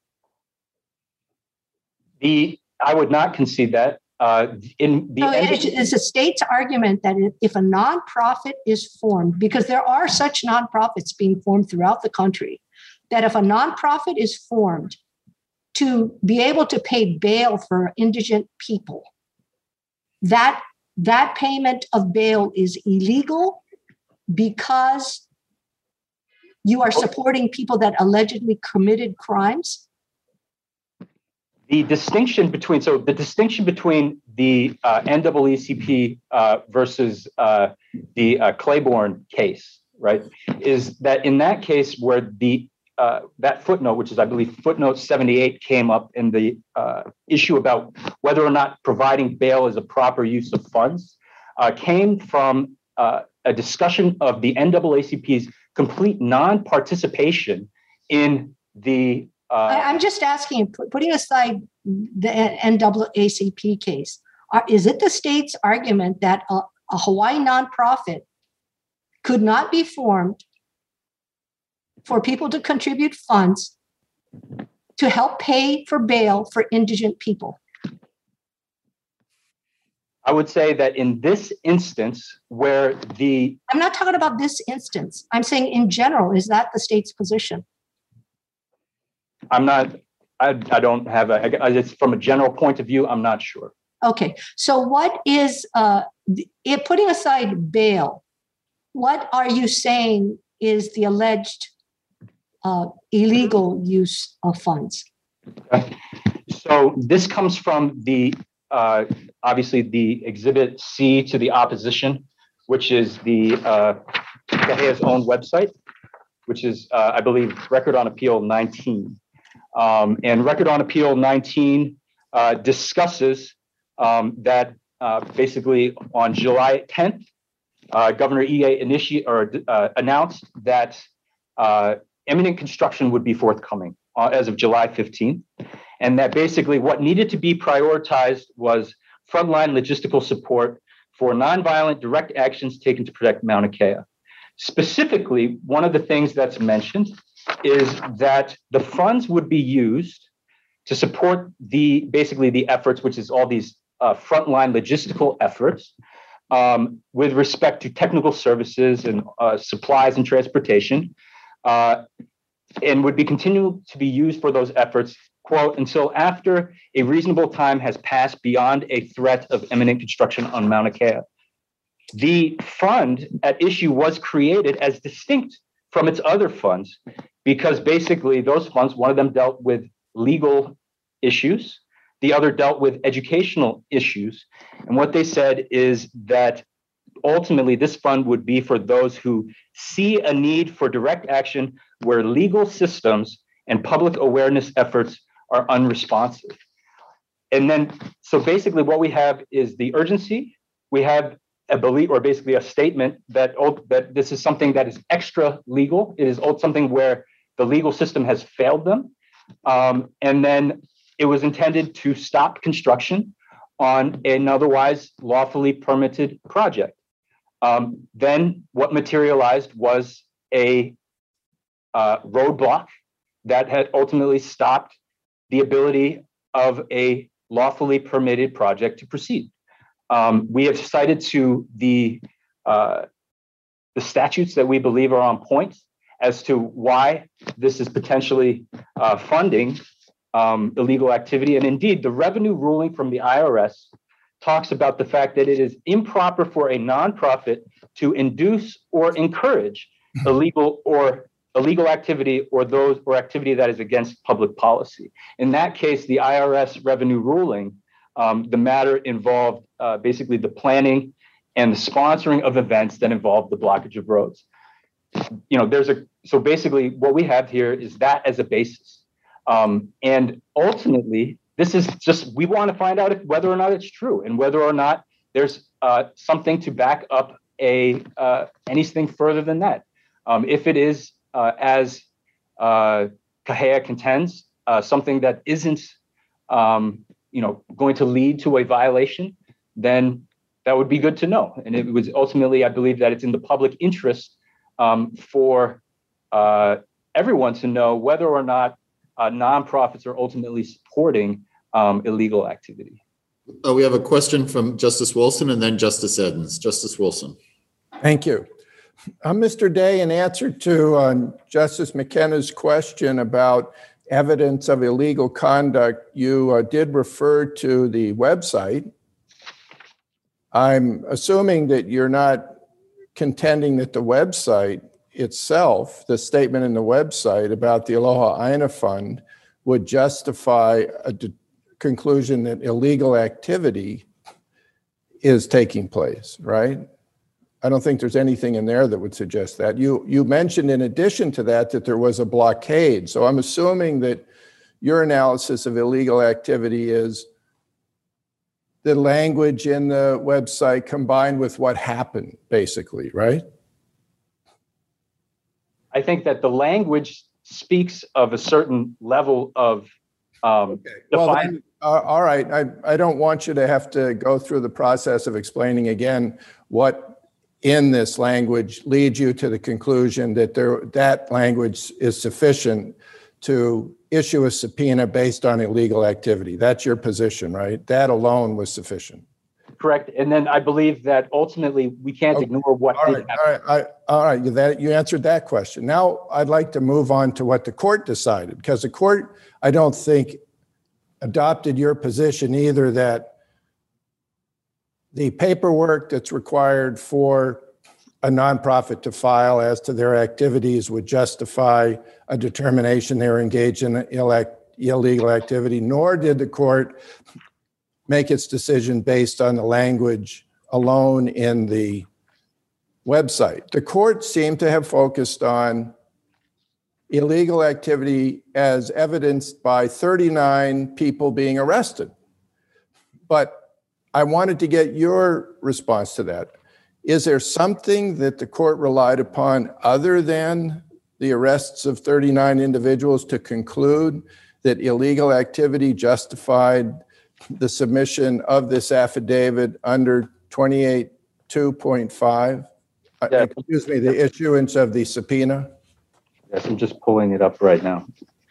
The I would not concede that. Uh, in the so end it is a state's argument that if a nonprofit is formed, because there are such nonprofits being formed throughout the country, that if a nonprofit is formed to be able to pay bail for indigent people, that that payment of bail is illegal because you are supporting people that allegedly committed crimes? The distinction between, so the distinction between the uh, N double E C P uh, versus uh, the uh, Claiborne case, right, is that in that case where the uh, that footnote, which is I believe footnote seventy-eight, came up in the uh, issue about whether or not providing bail is a proper use of funds, uh, came from uh, a discussion of the N double A C P's complete non-participation in the Uh, I, I'm just asking, putting aside the N double A C P case, are, is it the state's argument that a, a Hawaii nonprofit could not be formed for people to contribute funds to help pay for bail for indigent people? I would say that in this instance, where the... I'm not talking about this instance. I'm saying in general, is that the state's position? I'm not, I, I don't have a, it's from a general point of view, I'm not sure. Okay. So what is, uh, it, putting aside bail, what are you saying is the alleged uh, illegal use of funds? Okay. So this comes from the, uh, obviously the Exhibit C to the opposition, which is the uh, Kahea's own website, which is, uh, I believe, Record on Appeal nineteen. Um, and Record on Appeal nineteen uh, discusses um, that uh, basically on July tenth, uh, Governor Ige initiate or uh, announced that uh, imminent construction would be forthcoming uh, as of July fifteenth, and that basically what needed to be prioritized was frontline logistical support for nonviolent direct actions taken to protect Mauna Kea. Specifically, one of the things that's mentioned is that the funds would be used to support the basically the efforts, which is all these uh, frontline logistical efforts um, with respect to technical services and uh, supplies and transportation, uh, and would be continued to be used for those efforts, quote, until after a reasonable time has passed beyond a threat of imminent construction on Mauna Kea. The fund at issue was created as distinct from its other funds, because basically those funds, one of them dealt with legal issues, the other dealt with educational issues. And what they said is that ultimately this fund would be for those who see a need for direct action where legal systems and public awareness efforts are unresponsive. And then, so basically what we have is the urgency. We have a belief, or basically a statement that, oh, that this is something that is extra legal. It is something where the legal system has failed them. Um, and then it was intended to stop construction on an otherwise lawfully permitted project. Um, then what materialized was a uh, roadblock that had ultimately stopped the ability of a lawfully permitted project to proceed. Um, we have cited to the uh, the statutes that we believe are on point as to why this is potentially uh, funding um, illegal activity. And indeed, the revenue ruling from the I R S talks about the fact that it is improper for a nonprofit to induce or encourage illegal or illegal activity or those or activity that is against public policy. In that case, the I R S revenue ruling, um, the matter involved uh, basically the planning and the sponsoring of events that involve the blockage of roads. You know, there's a so basically what we have here is that as a basis, um, and ultimately this is just we want to find out if, whether or not it's true and whether or not there's uh, something to back up a uh, anything further than that. Um, if it is uh, as uh, CAHEA contends, uh, something that isn't um, you know going to lead to a violation, then that would be good to know. And it was ultimately, I believe that it's in the public interest um, for uh, everyone to know whether or not uh, nonprofits are ultimately supporting um, illegal activity. Uh, we have a question from Justice Wilson and then Justice Edens. Justice Wilson. Thank you. Uh, Mister Day, in answer to uh, Justice McKenna's question about evidence of illegal conduct, you uh, did refer to the website. I'm assuming that you're not contending that the website itself, the statement in the website about the Aloha Aina Fund, would justify a de- conclusion that illegal activity is taking place, right? I don't think there's anything in there that would suggest that. You, you mentioned in addition to that that there was a blockade. So I'm assuming that your analysis of illegal activity is the language in the website combined with what happened, basically, right? I think that the language speaks of a certain level of um, okay. Well, define- then, uh, all right. I, I don't want you to have to go through the process of explaining again what in this language leads you to the conclusion that there that language is sufficient to issue a subpoena based on illegal activity. That's your position, right? That alone was sufficient. Correct. And then I believe that ultimately we can't Okay. ignore what All did right, happen. all right, I, all right. You, that, you answered that question. Now I'd like to move on to what the court decided, because the court, I don't think, adopted your position either that the paperwork that's required for a nonprofit to file as to their activities would justify a determination they're engaged in illegal activity, nor did the court make its decision based on the language alone in the website. The court seemed to have focused on illegal activity as evidenced by thirty-nine people being arrested. But I wanted to get your response to that. Is there something that the court relied upon other than the arrests of thirty-nine individuals to conclude that illegal activity justified the submission of this affidavit under twenty-eight two point five? Yeah. Excuse me, the issuance of the subpoena? Yes, I'm just pulling it up right now.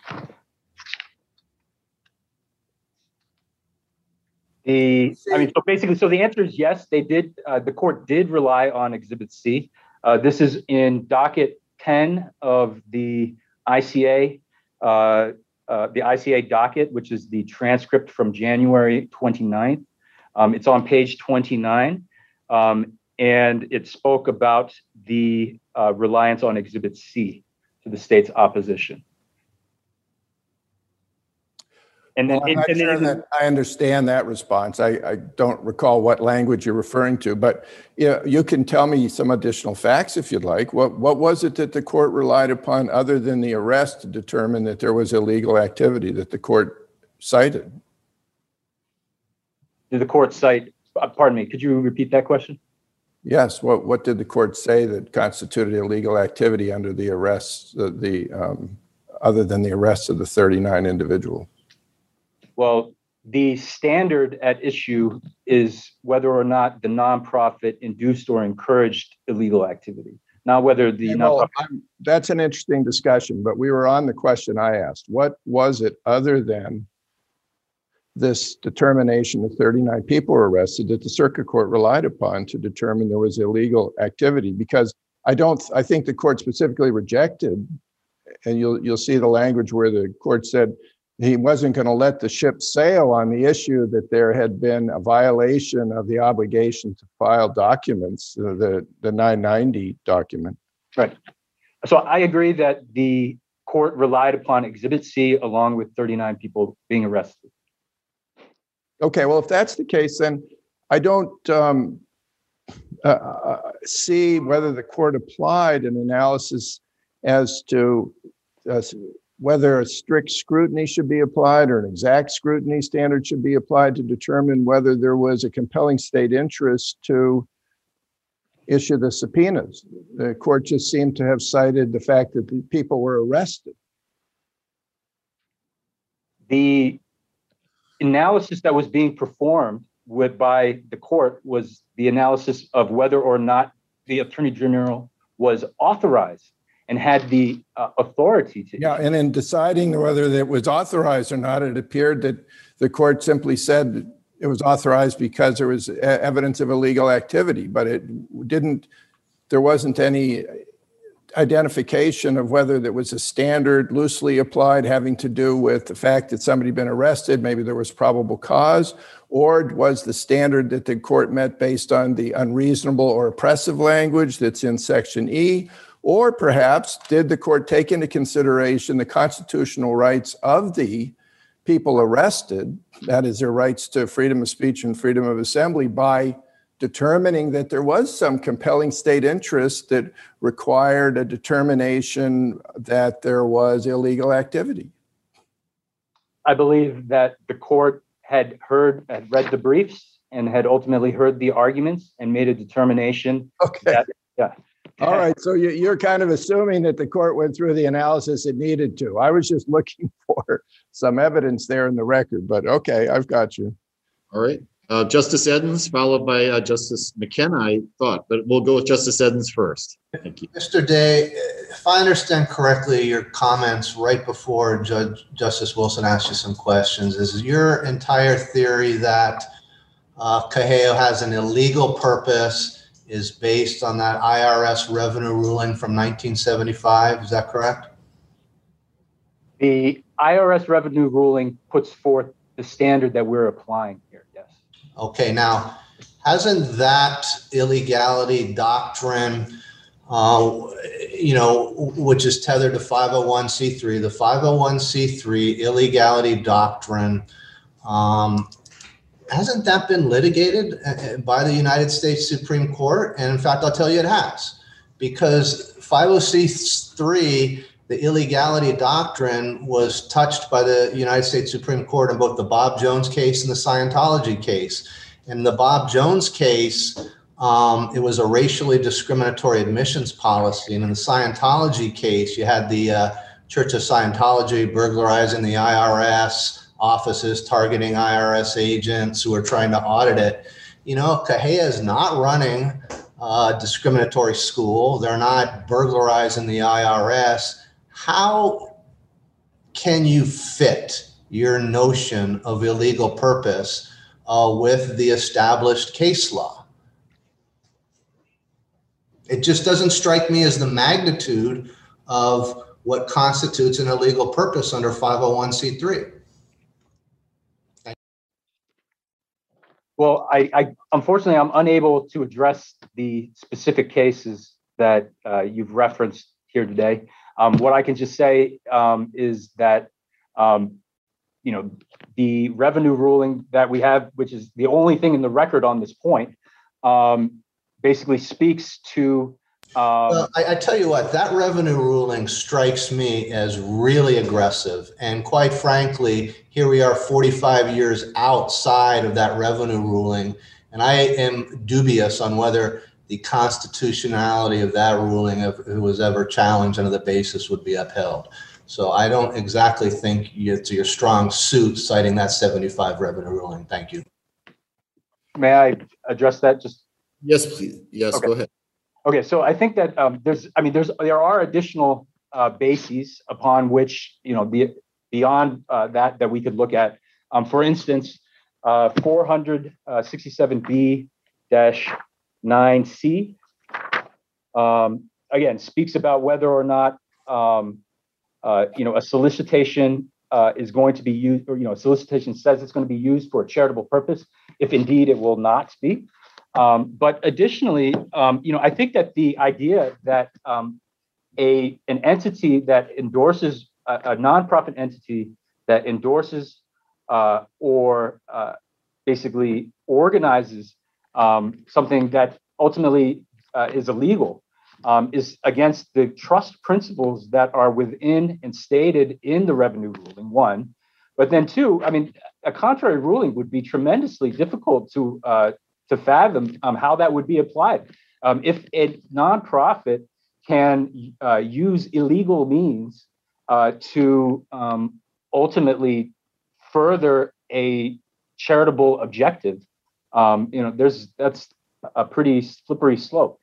The, I mean, so basically, so the answer is yes, they did, uh, the court did rely on Exhibit C. Uh, this is in docket ten of the I C A, uh, uh, the I C A docket, which is the transcript from January twenty-ninth. Um, it's on page twenty-nine, um, and it spoke about the uh, reliance on Exhibit C to the state's opposition. And then, Well, I'm not and, and sure then that I understand that response. I, I don't recall what language you're referring to, but yeah, you can tell me some additional facts if you'd like. What what was it that the court relied upon other than the arrest to determine that there was illegal activity that the court cited? did the court cite? Uh, pardon me. Could you repeat that question? Yes. What what did the court say that constituted illegal activity under the arrests, the, the um, other than the arrests of the thirty-nine individuals? Well, the standard at issue is whether or not the nonprofit induced or encouraged illegal activity, not whether the Yeah, well, nonprofit. I'm- that's an interesting discussion, but we were on the question I asked. What was it other than this determination that thirty-nine people were arrested that the circuit court relied upon to determine there was illegal activity? Because I don't, I think the court specifically rejected, and you'll you'll see the language where the court said he wasn't going to let the ship sail on the issue that there had been a violation of the obligation to file documents, uh, the the nine ninety document. Right. So I agree that the court relied upon Exhibit C along with thirty-nine people being arrested. Okay, well, if that's the case, then I don't um, uh, see whether the court applied an analysis as to uh, whether a strict scrutiny should be applied or an exact scrutiny standard should be applied to determine whether there was a compelling state interest to issue the subpoenas. The court just seemed to have cited the fact that the people were arrested. The analysis that was being performed with by the court was the analysis of whether or not the Attorney General was authorized and had the uh, authority to. Yeah, and in deciding whether it was authorized or not, it appeared that the court simply said it was authorized because there was evidence of illegal activity, but it didn't, there wasn't any identification of whether there was a standard loosely applied having to do with the fact that somebody had been arrested, maybe there was probable cause, or was the standard that the court met based on the unreasonable or oppressive language that's in Section E, or perhaps did the court take into consideration the constitutional rights of the people arrested, that is their rights to freedom of speech and freedom of assembly, by determining that there was some compelling state interest that required a determination that there was illegal activity? I believe that the court had heard, had read the briefs and had ultimately heard the arguments and made a determination. Okay. That, yeah. All right. So you- you're kind of assuming that the court went through the analysis it needed to. I was just looking for some evidence there in the record, but okay, I've got you. All right. Uh, Justice Edens, followed by uh, Justice McKenna, I thought, but we'll go with Justice Edens first. Thank you. Mister Day, if I understand correctly, your comments right before Judge Justice Wilson asked you some questions, is your entire theory that uh, Kaheo has an illegal purpose is based on that I R S revenue ruling from nineteen seventy-five. Is that correct? The I R S revenue ruling puts forth the standard that we're applying here. Yes. Okay, now, hasn't that illegality doctrine, uh, you know, which is tethered to five oh one c three, the five oh one c three illegality doctrine, um, hasn't that been litigated by the United States Supreme Court? And in fact, I'll tell you it has, because five oh c three, the illegality doctrine, was touched by the United States Supreme Court in both the Bob Jones case and the Scientology case. In the Bob Jones case, um, it was a racially discriminatory admissions policy. And in the Scientology case, you had the uh, Church of Scientology burglarizing the I R S offices, targeting I R S agents who were trying to audit it. You know, Kahea is not running a discriminatory school. They're not burglarizing the I R S. How can you fit your notion of illegal purpose uh, with the established case law? It just doesn't strike me as the magnitude of what constitutes an illegal purpose under five oh one c three. Well, I, I unfortunately, I'm unable to address the specific cases that uh, you've referenced here today. Um, what I can just say um, is that um, you know, the revenue ruling that we have, which is the only thing in the record on this point, um, basically speaks to. Um, well, I, I tell you what, that revenue ruling strikes me as really aggressive. And quite frankly, here we are forty-five years outside of that revenue ruling. And I am dubious on whether the constitutionality of that ruling, if it was ever challenged under the basis, would be upheld. So I don't exactly think it's your strong suit citing that seventy-five revenue ruling. Thank you. May I address that? Just yes, please. Yes, okay. Go ahead. Okay, so I think that um, there's, I mean, there's there are additional uh, bases upon which, you know, the beyond uh, that that we could look at. Um, for instance, uh, four sixty-seven B nine C um, again speaks about whether or not um, uh, you know, a solicitation uh, is going to be used, or you know, a solicitation says it's going to be used for a charitable purpose, if indeed it will not be. Um, but additionally, um, you know, I think that the idea that um, a an entity that endorses a, a nonprofit entity that endorses uh, or uh, basically organizes um, something that ultimately uh, is illegal um, is against the trust principles that are within and stated in the revenue ruling. One, but then two, I mean, a contrary ruling would be tremendously difficult to uh, to fathom um, how that would be applied. Um, if a nonprofit can uh, use illegal means uh, to um, ultimately further a charitable objective, um, you know, there's that's a pretty slippery slope.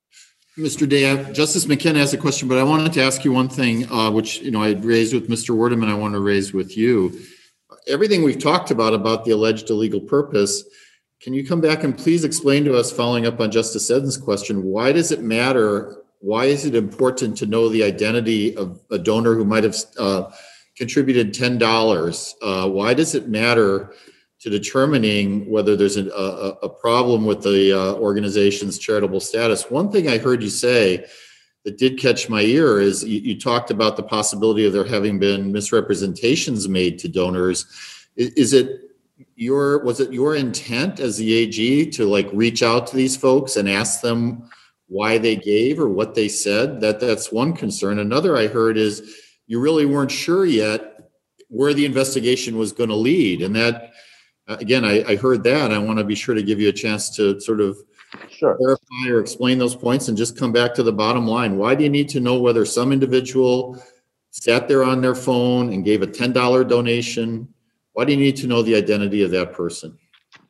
Mister Day, Justice McKenna has a question, but I wanted to ask you one thing, uh, which, you know, I raised with Mister Werdeman, I want to raise with you. Everything we've talked about, about the alleged illegal purpose, can you come back and please explain to us, following up on Justice Eden's question, why does it matter? Why is it important to know the identity of a donor who might have uh, contributed ten dollars? Uh, why does it matter to determining whether there's a, a, a problem with the uh, organization's charitable status? One thing I heard you say that did catch my ear is you, you talked about the possibility of there having been misrepresentations made to donors. Is, is it your, was it your intent as the A G to like reach out to these folks and ask them why they gave or what they said? That that's one concern. Another I heard is you really weren't sure yet where the investigation was going to lead. And that, again, I, I heard that. I want to be sure to give you a chance to sort of sure. clarify or explain those points and just come back to the bottom line. Why do you need to know whether some individual sat there on their phone and gave a ten dollar donation? Why do you need to know the identity of that person?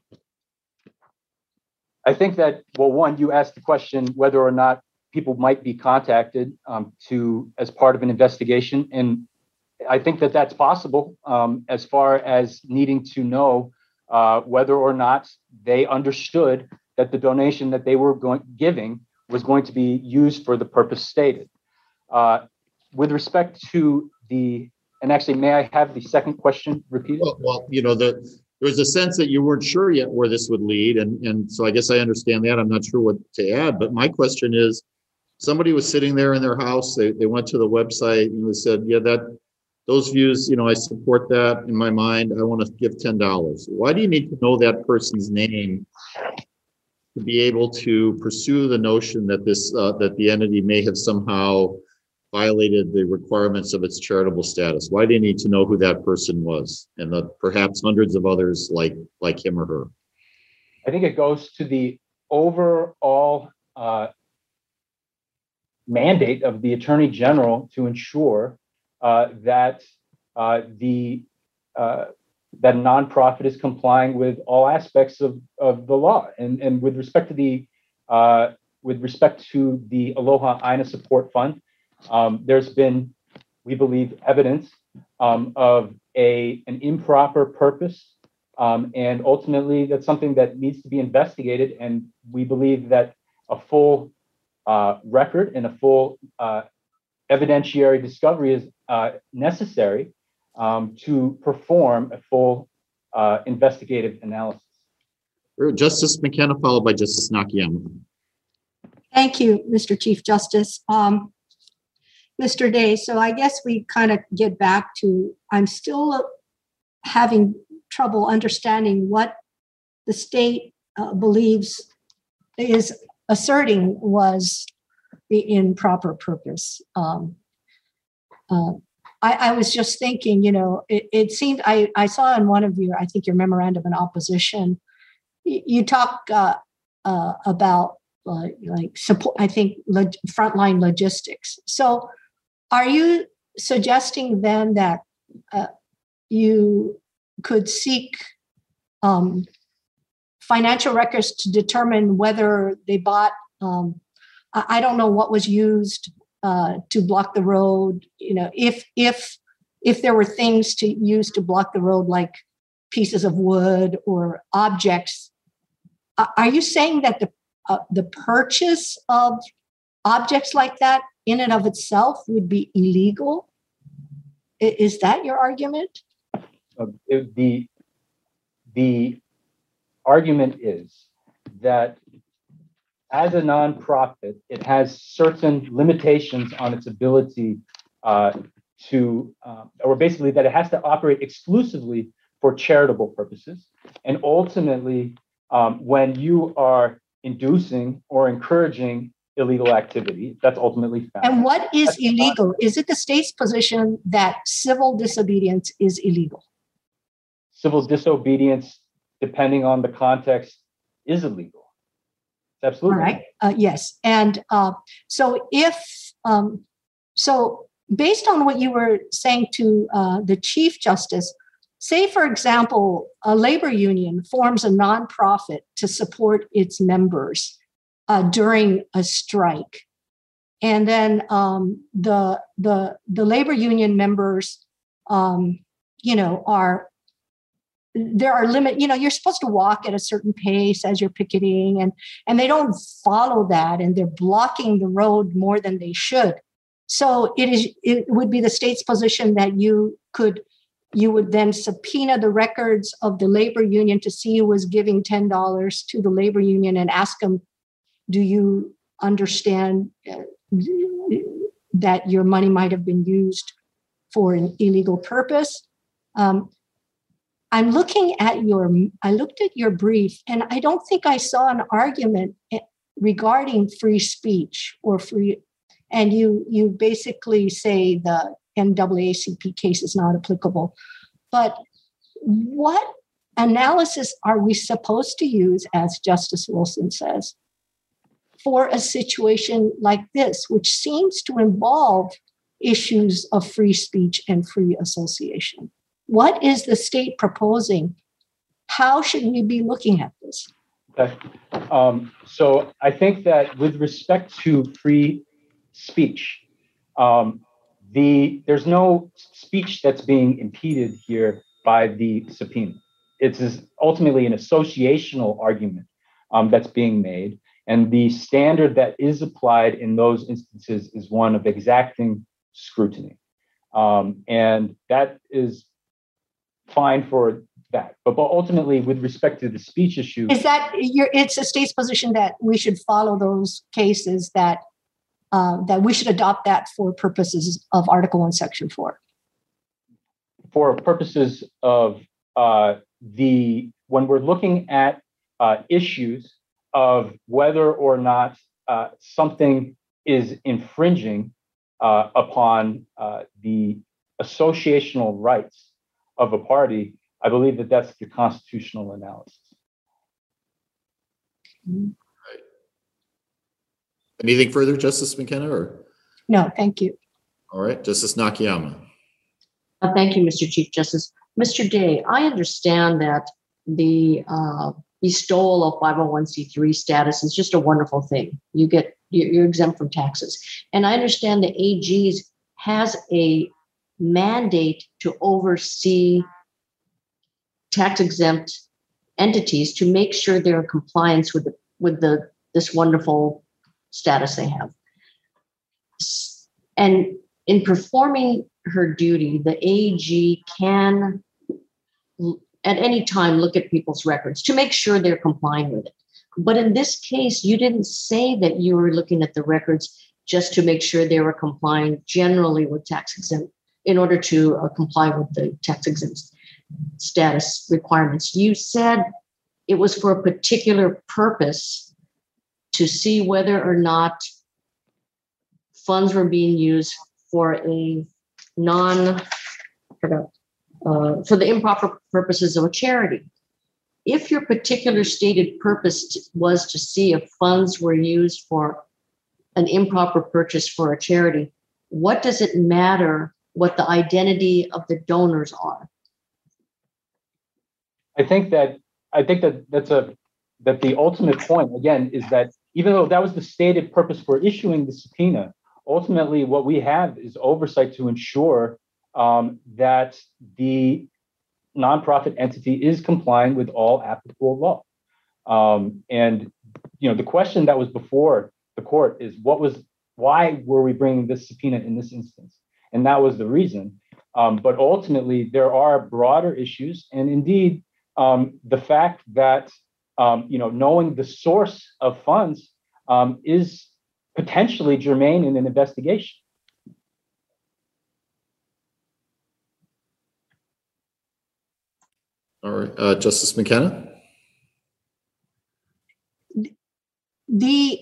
I think that, well, one, you asked the question whether or not people might be contacted um, to as part of an investigation. And I think that that's possible um, as far as needing to know uh, whether or not they understood that the donation that they were going, giving was going to be used for the purpose stated. Uh, with respect to the, and actually, may I have the second question repeated? Well, well you know, the, there was a sense that you weren't sure yet where this would lead. And, and so I guess I understand that. I'm not sure what to add. But my question is, somebody was sitting there in their house. They, they went to the website and they said, yeah, that those views, you know, I support that in my mind. I want to give ten dollars. Why do you need to know that person's name to be able to pursue the notion that this, uh, that the entity may have somehow violated the requirements of its charitable status? Why do you need to know who that person was and the perhaps hundreds of others like like him or her? I think it goes to the overall uh, mandate of the Attorney General to ensure uh, that uh, the uh, that a nonprofit is complying with all aspects of, of the law. And, and with respect to the uh, with respect to the Aloha Aina Support Fund, Um, there's been, we believe, evidence um, of a an improper purpose, um, and ultimately that's something that needs to be investigated. And we believe that a full uh, record and a full uh, evidentiary discovery is uh, necessary um, to perform a full uh, investigative analysis. Justice McKenna, followed by Justice Nakayama. Thank you, Mister Chief Justice. Um, Mister Day, so I guess we kind of get back to, I'm still having trouble understanding what the state uh, believes is asserting was the improper purpose. Um, uh, I, I was just thinking, you know, it, it seemed, I, I saw in one of your, I think your memorandum in opposition, you, you talk uh, uh, about uh, like support, I think log, frontline logistics. So are you suggesting then that uh, you could seek um, financial records to determine whether they bought, um, I don't know what was used uh, to block the road. You know, if if if there were things to use to block the road, like pieces of wood or objects, uh, are you saying that the uh, the purchase of objects like that in and of itself would be illegal? I- Is that your argument? Uh, it- the the argument is that as a nonprofit, it has certain limitations on its ability uh, to, uh, or basically that it has to operate exclusively for charitable purposes. And ultimately, um, when you are inducing or encouraging illegal activity, that's ultimately found. And what is That's illegal? not- Is it the state's position that civil disobedience is illegal? Civil disobedience, depending on the context, is illegal. It's absolutely. All right. Uh, yes. And uh, so if, um, so based on what you were saying to uh, the Chief Justice, say, for example, a labor union forms a nonprofit to support its members uh, during a strike. And then um, the, the, the labor union members, um, you know, are there are limit, you know, you're supposed to walk at a certain pace as you're picketing, and, and they don't follow that, and they're blocking the road more than they should. So it is, it would be the state's position that you could, you would then subpoena the records of the labor union to see who was giving ten dollars to the labor union and ask them, do you understand uh, that your money might have been used for an illegal purpose? Um, I'm looking at your, I looked at your brief, and I don't think I saw an argument regarding free speech or free, and you you basically say the N double A C P case is not applicable. But what analysis are we supposed to use, as Justice Wilson says, for a situation like this, which seems to involve issues of free speech and free association? What is the state proposing? How should we be looking at this? Okay. Um, so I think that with respect to free speech, um, the there's no speech that's being impeded here by the subpoena. It's ultimately an associational argument um, that's being made. And the standard that is applied in those instances is one of exacting scrutiny. Um, and that is fine for that. But, but ultimately, with respect to the speech issue, is that your, it's a state's position that we should follow those cases, that uh, that we should adopt that for purposes of Article One, Section Four? For purposes of uh, the, when we're looking at uh, issues of whether or not uh, something is infringing uh, upon uh, the associational rights of a party, I believe that that's the constitutional analysis. Right. Anything further, Justice McKenna? Or no, thank you. All right, Justice Nakayama. Uh, thank you, Mister Chief Justice. Mister Day, I understand that the uh, bestowal of five oh one c three status is just a wonderful thing. You get, you're exempt from taxes. And I understand the A G's has a mandate to oversee tax exempt entities to make sure they're in compliance with the, with the this wonderful status they have. And in performing her duty, the A G can at any time look at people's records to make sure they're complying with it. But in this case, you didn't say that you were looking at the records just to make sure they were complying generally with tax exempt in order to uh, comply with the tax exempt status requirements. You said it was for a particular purpose to see whether or not funds were being used for a non, forgot, uh, for the improper purposes of a charity. If your particular stated purpose t- was to see if funds were used for an improper purchase for a charity, what does it matter what the identity of the donors are? I think that I think that that's a that the ultimate point again is that even though that was the stated purpose for issuing the subpoena, ultimately what we have is oversight to ensure um, that the nonprofit entity is complying with all applicable law. Um, and you know, the question that was before the court is what was why were we bringing this subpoena in this instance? And that was the reason. Um, but ultimately, there are broader issues, and indeed. Um, the fact that um, you know knowing the source of funds um, is potentially germane in an investigation. All right, uh, Justice McKenna. The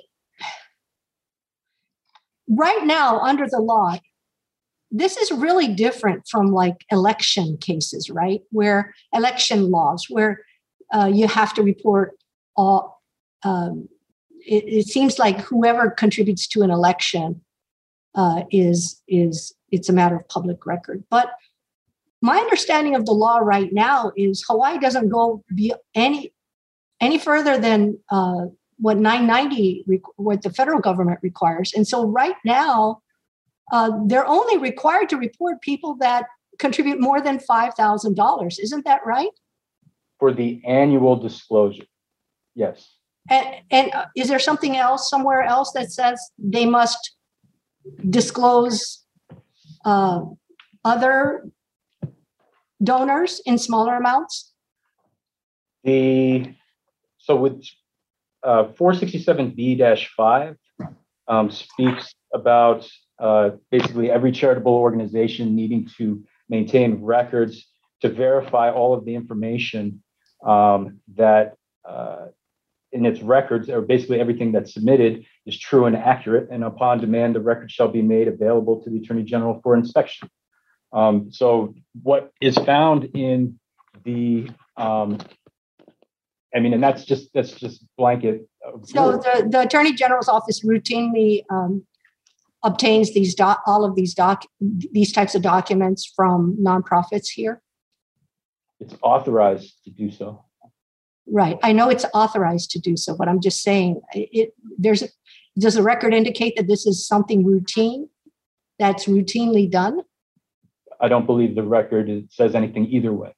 right now under the law, this is really different from like election cases, right? Where election laws, where uh, you have to report all. Um, it, it seems like whoever contributes to an election uh, is is it's a matter of public record. But my understanding of the law right now is Hawaii doesn't go be any any further than uh, what nine ninety, what the federal government requires, and so right now. Uh, they're only required to report people that contribute more than five thousand dollars. Isn't that right? For the annual disclosure, yes. And, and uh, is there something else somewhere else that says they must disclose uh, other donors in smaller amounts? The so with uh, four sixty-seven B five um, speaks about Uh, basically every charitable organization needing to maintain records to verify all of the information um, that uh, in its records, or basically everything that's submitted is true and accurate, and upon demand, the record shall be made available to the Attorney General for inspection. Um, so what is found in the, um, I mean, and that's just, that's just blanket. So the, the Attorney General's office routinely um, obtains these doc, all of these doc, these types of documents from nonprofits here? It's authorized to do so. Right. I know it's authorized to do so, but I'm just saying, it. There's. Does the record indicate that this is something routine that's routinely done? I don't believe the record says anything either way.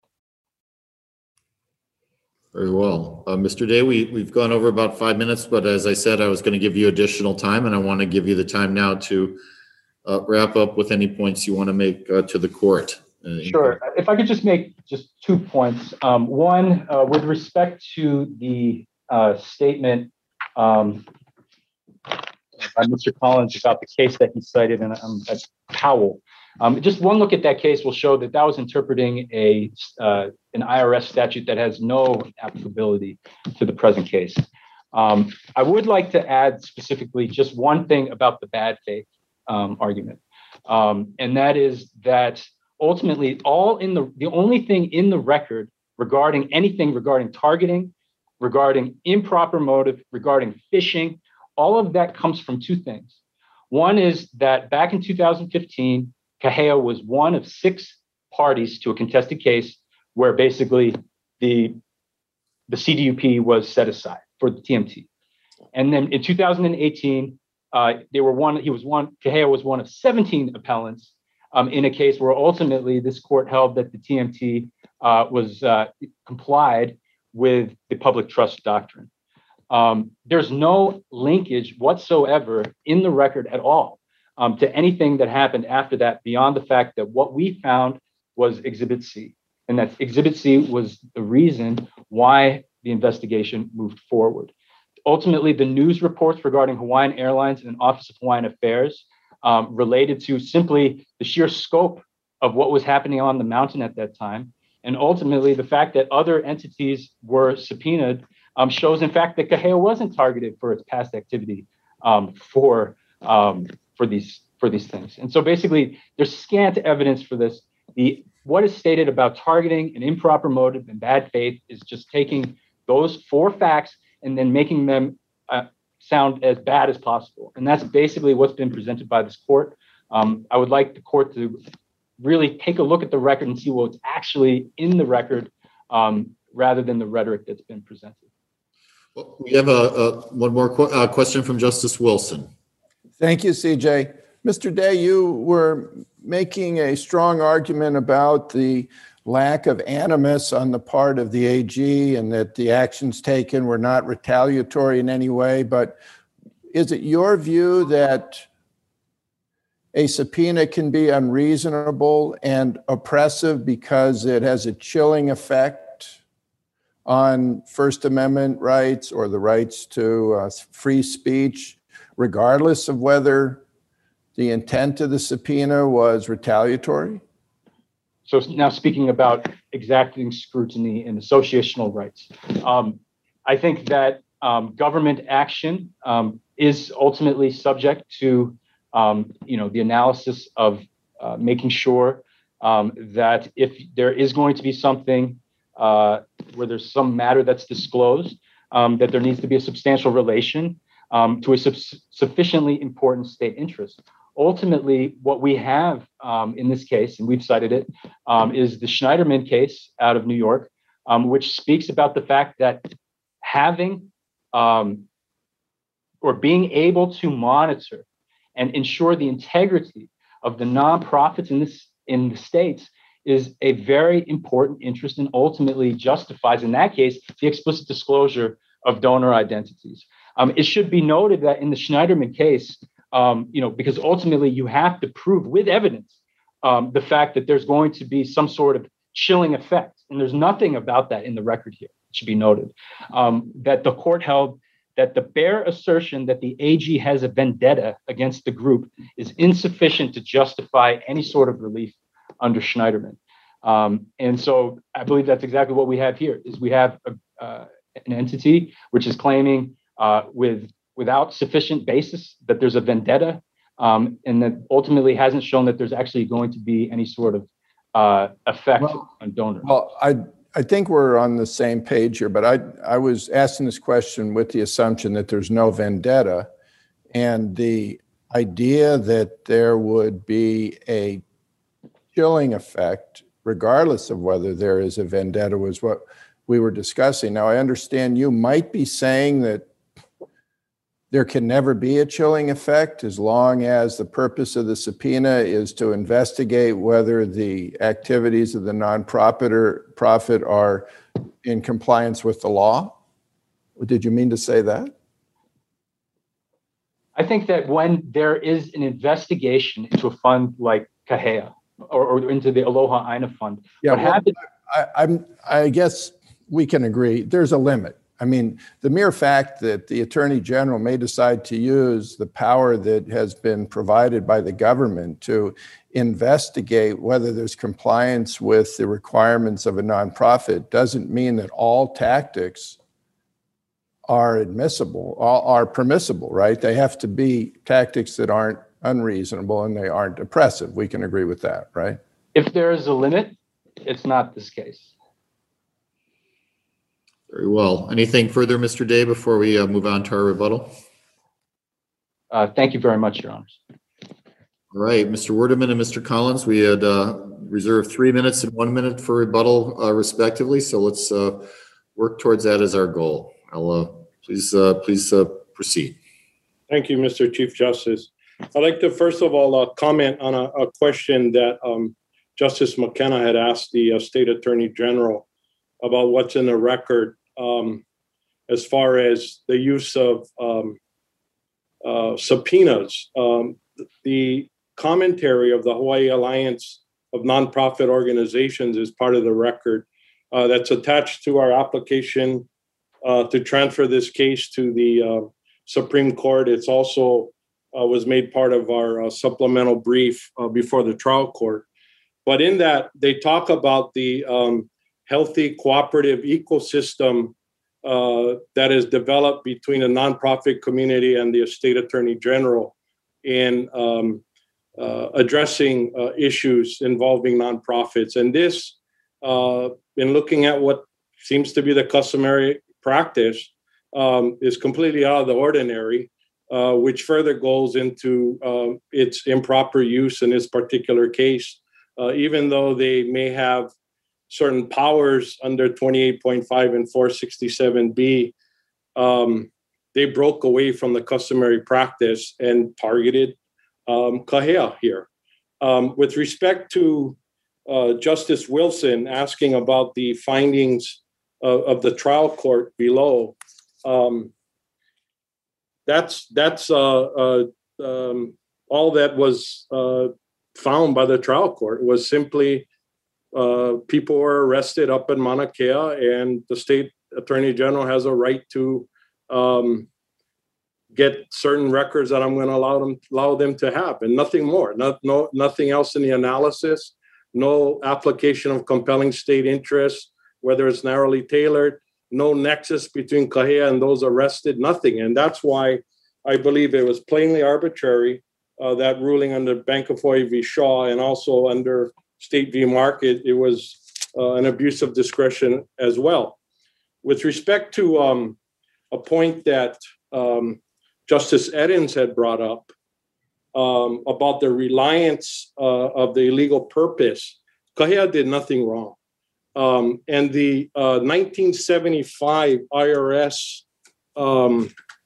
Very well. Uh, Mister Day, we, we've gone over about five minutes, but as I said, I was going to give you additional time, and I want to give you the time now to uh, wrap up with any points you want to make uh, to the court. Uh, sure. If I could just make just two points. Um, one, uh, with respect to the uh, statement um, by Mister Collins about the case that he cited in um, at Powell. Um, just one look at that case will show that that was interpreting a uh, an I R S statute that has no applicability to the present case. Um, I would like to add specifically just one thing about the bad faith um, argument, um, and that is that ultimately all in the the only thing in the record regarding anything regarding targeting, regarding improper motive, regarding phishing, all of that comes from two things. One is that back in two thousand fifteen, CAHEA was one of six parties to a contested case where basically the, the C D U P was set aside for the T M T. And then in two thousand eighteen, uh, they were one, he was one, CAHEA was one of seventeen appellants um, in a case where ultimately this court held that the T M T uh, was uh, complied with the public trust doctrine. Um, there's no linkage whatsoever in the record at all Um, to anything that happened after that, beyond the fact that what we found was Exhibit C, and that Exhibit C was the reason why the investigation moved forward. Ultimately, the news reports regarding Hawaiian Airlines and Office of Hawaiian Affairs um, related to simply the sheer scope of what was happening on the mountain at that time, And ultimately, the fact that other entities were subpoenaed um, shows, in fact, that CAHEA wasn't targeted for its past activity um, for um, for these for these things. And so basically, there's scant evidence for this. The what is stated about targeting an improper motive and bad faith is just taking those four facts and then making them uh, sound as bad as possible. And that's basically what's been presented by this court. Um, I would like the court to really take a look at the record and see what's actually in the record um, rather than the rhetoric that's been presented. Well, we have a, a one more qu- uh, question from Justice Wilson. Thank you, C J. Mister Day, you were making a strong argument about the lack of animus on the part of the A G and that the actions taken were not retaliatory in any way. But is it your view that a subpoena can be unreasonable and oppressive because it has a chilling effect on First Amendment rights or the rights to uh, free speech, regardless of whether the intent of the subpoena was retaliatory? So now speaking about exacting scrutiny and associational rights, um, I think that um, government action um, is ultimately subject to, um, you know, the analysis of uh, making sure um, that if there is going to be something uh, where there's some matter that's disclosed, um, that there needs to be a substantial relation um, to a su- sufficiently important state interest. Ultimately, what we have um, in this case, and we've cited it, um, is the Schneiderman case out of New York, um, which speaks about the fact that having um, or being able to monitor and ensure the integrity of the nonprofits in this in the states is a very important interest and ultimately justifies, in that case, the explicit disclosure of donor identities. Um, it should be noted that in the Schneiderman case, Um, you know, because ultimately you have to prove with evidence um, the fact that there's going to be some sort of chilling effect. And there's nothing about that in the record here, it should be noted, um, that the court held that the bare assertion that the A G has a vendetta against the group is insufficient to justify any sort of relief under Schneiderman. Um, and so I believe that's exactly what we have here, is we have a, uh, an entity which is claiming uh, with without sufficient basis that there's a vendetta, um, and that ultimately hasn't shown that there's actually going to be any sort of uh, effect well, on donors. Well, I I think we're on the same page here, but I I was asking this question with the assumption that there's no vendetta, and the idea that there would be a chilling effect, regardless of whether there is a vendetta, was what we were discussing. Now, I understand you might be saying that there can never be a chilling effect as long as the purpose of the subpoena is to investigate whether the activities of the nonprofit or profit are in compliance with the law. Did you mean to say that? I think that when there is an investigation into a fund like CAHEA or, or into the Aloha Aina Fund, yeah, what well, happens? I, I'm, I guess we can agree there's a limit. I mean, the mere fact that the Attorney General may decide to use the power that has been provided by the government to investigate whether there's compliance with the requirements of a nonprofit doesn't mean that all tactics are admissible, all are permissible, right? They have to be tactics that aren't unreasonable and they aren't oppressive. We can agree with that, right? If there is a limit, it's not this case. Very well. Anything further, Mister Day, before we uh, move on to our rebuttal? Uh, thank you very much, Your Honors. All right, Mister Werdeman and Mister Collins, we had uh, reserved three minutes and one minute for rebuttal, uh, respectively. So let's uh, work towards that as our goal. I'll uh, please uh, please uh, proceed. Thank you, Mister Chief Justice. I'd like to first of all uh, comment on a, a question that um, Justice McKenna had asked the uh, State Attorney General about what's in the record um, as far as the use of um, uh, subpoenas. Um, the commentary of the Hawaii Alliance of Nonprofit Organizations is part of the record uh, that's attached to our application uh, to transfer this case to the uh, Supreme Court. It's also uh, was made part of our uh, supplemental brief uh, before the trial court. but in that, they talk about the um, healthy cooperative ecosystem uh, that is developed between the nonprofit community and the state attorney general in um, uh, addressing uh, issues involving nonprofits. And this, uh, in looking at what seems to be the customary practice, um, is completely out of the ordinary, uh, which further goes into uh, its improper use in this particular case, uh, even though they may have certain powers under twenty-eight point five and four sixty-seven B, um, they broke away from the customary practice and targeted um, CAHEA here. Um, with respect to uh, Justice Wilson asking about the findings of, of the trial court below, um, that's that's uh, uh, um, all that was uh, found by the trial court was simply uh, people were arrested up in Mauna Kea, and the state attorney general has a right to um, get certain records that I'm going to allow them allow them to have, and nothing more. Not no nothing else in the analysis. No application of compelling state interest, whether it's narrowly tailored. No nexus between CAHEA and those arrested. Nothing, and that's why I believe it was plainly arbitrary. Uh, that ruling under Bank of Hawaii v. Shaw and also under State v. Market, it was uh, an abuse of discretion as well. With respect to um, a point that um, Justice Edens had brought up um, about the reliance uh, of the illegal purpose, CAHEA did nothing wrong. Um, and the uh, nineteen seventy-five I R S um,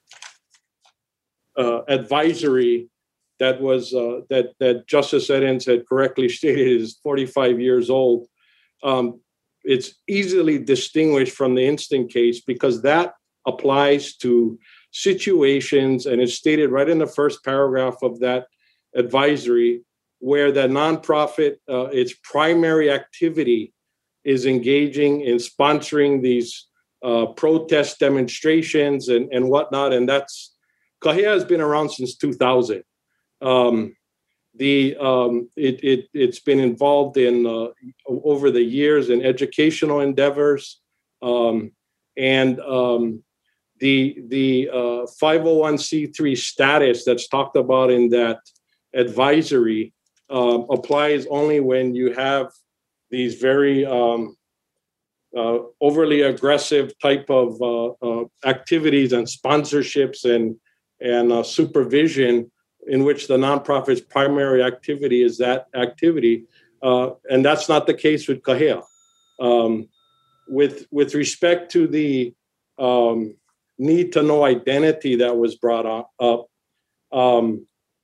uh, advisory that was uh, that that Justice Edens had correctly stated is forty-five years old. Um, it's easily distinguished from the instant case because that applies to situations, and it's stated right in the first paragraph of that advisory, where the nonprofit, uh, its primary activity is engaging in sponsoring these uh, protest demonstrations and, and whatnot. And that's, CAHEA has been around since two thousand. Um, the um, it, it, it's been involved in, uh, over the years, in educational endeavors. Um, and um, the, the uh, five oh one c three status that's talked about in that advisory uh, applies only when you have these very um, uh, overly aggressive type of uh, uh, activities and sponsorships and, and uh, supervision in which the nonprofit's primary activity is that activity. Uh, and that's not the case with CAHEA. Um, with, with respect to the um, need to know identity that was brought up, up um,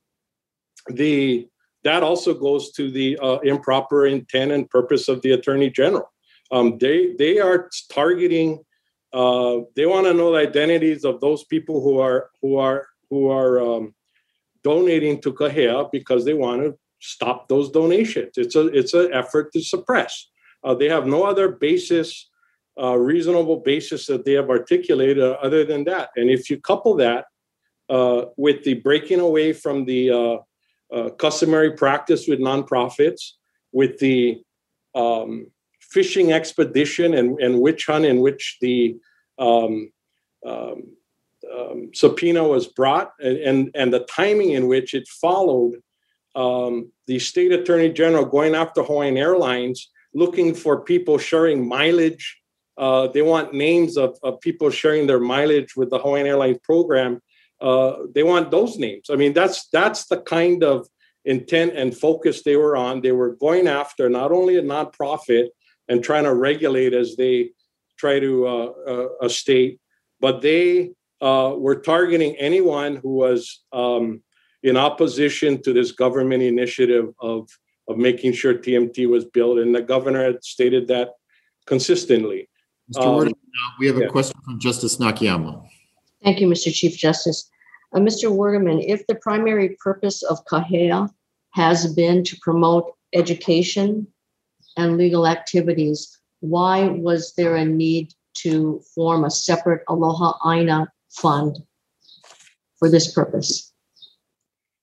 the that also goes to the uh, improper intent and purpose of the attorney general. Um, they they are targeting. Uh, they want to know the identities of those people who are who are who are um, donating to CAHEA because they want to stop those donations. It's a it's an effort to suppress. Uh, they have no other basis, uh, reasonable basis that they have articulated uh, other than that. And if you couple that uh, with the breaking away from the uh, Uh, customary practice with nonprofits, with the um, fishing expedition and, and witch hunt in which the um, um, um, subpoena was brought, and, and, and the timing in which it followed, um, the state attorney general going after Hawaiian Airlines, looking for people sharing mileage. Uh, they want names of, of people sharing their mileage with the Hawaiian Airlines program. Uh, they want those names. I mean, that's that's the kind of intent and focus they were on. They were going after not only a nonprofit and trying to regulate as they try to uh, uh, a state, but they uh, were targeting anyone who was um, in opposition to this government initiative of of making sure T M T was built. And the governor had stated that consistently. Mister Um, Ward, we have a yeah. question from Justice Nakayama. Thank you, Mister Chief Justice. Uh, Mister Werdeman, if the primary purpose of CAHEA has been to promote education and legal activities, why was there a need to form a separate Aloha Aina fund for this purpose?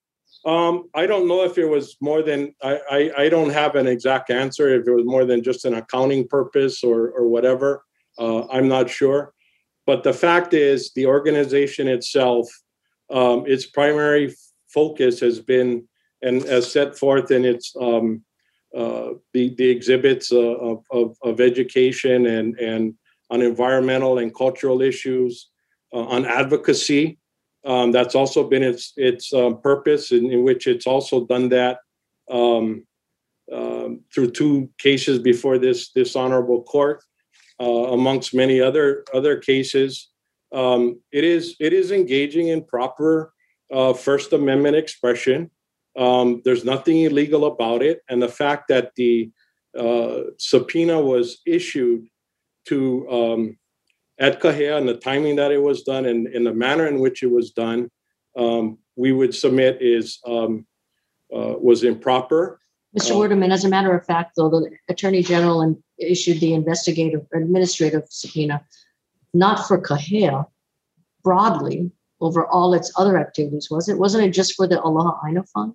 Um, I don't know if it was more than, I, I, I don't have an exact answer, if it was more than just an accounting purpose or, or whatever. Uh, I'm not sure. But the fact is, the organization itself, um, its primary focus has been, and as set forth in its um, uh, the, the exhibits uh, of, of, of education and, and on environmental and cultural issues, uh, on advocacy. Um, that's also been its its um, purpose, in, in which it's also done that um, um, through two cases before this this honorable court, uh, amongst many other other cases. Um, it is it is engaging in proper uh, First Amendment expression. Um, there's nothing illegal about it, and the fact that the uh, subpoena was issued to um, at CAHEA and the timing that it was done and in the manner in which it was done, um, we would submit is um, uh, was improper. Mister Uh, Werdeman, as a matter of fact, though, the Attorney General and issued the investigative administrative subpoena, not for CAHEA, broadly over all its other activities, was it? Wasn't it just for the Aloha Aina Fund?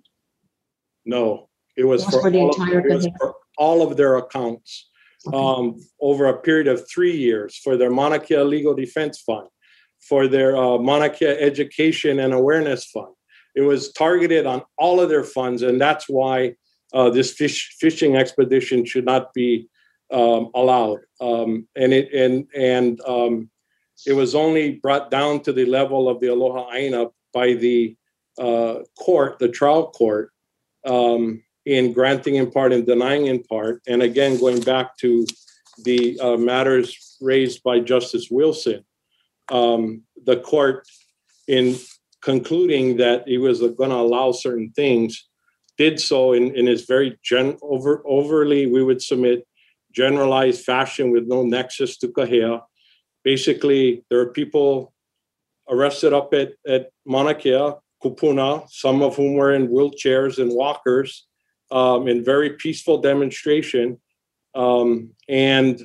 No, it was, It was for, for the all entire of, it was CAHEA? for all of their accounts. Okay. Um, over a period of three years for their Mauna Kea Legal Defense Fund, for their uh, Mauna Kea Education and Awareness Fund. It was targeted on all of their funds, and that's why uh, this fish, fishing expedition should not be um, allowed. Um, and it and and um, it was only brought down to the level of the Aloha Aina by the uh, court, the trial court, um, in granting in part and denying in part. And again, going back to the uh, matters raised by Justice Wilson, um, the court, in concluding that he was going to allow certain things, did so in, in his very gen- over, overly, we would submit, generalized fashion with no nexus to CAHEA. Basically, there are people arrested up at, at Mauna Kea, Kupuna, some of whom were in wheelchairs and walkers, Um, in very peaceful demonstration, um, and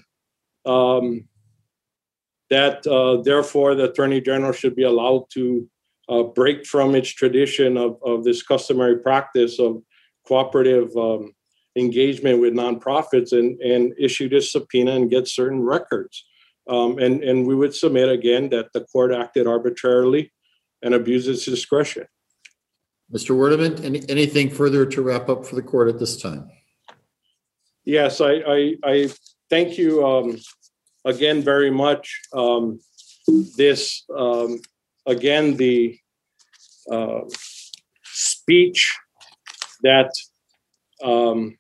um, that uh, therefore the Attorney General should be allowed to uh, break from its tradition of, of this customary practice of cooperative um, engagement with nonprofits and, and issue this subpoena and get certain records. Um, and, and we would submit again that the court acted arbitrarily and abused its discretion. Mister Werdeman, any, anything further to wrap up for the court at this time? Yes, I, I, I thank you um, again very much. Um, this, um, again, the uh, speech that um,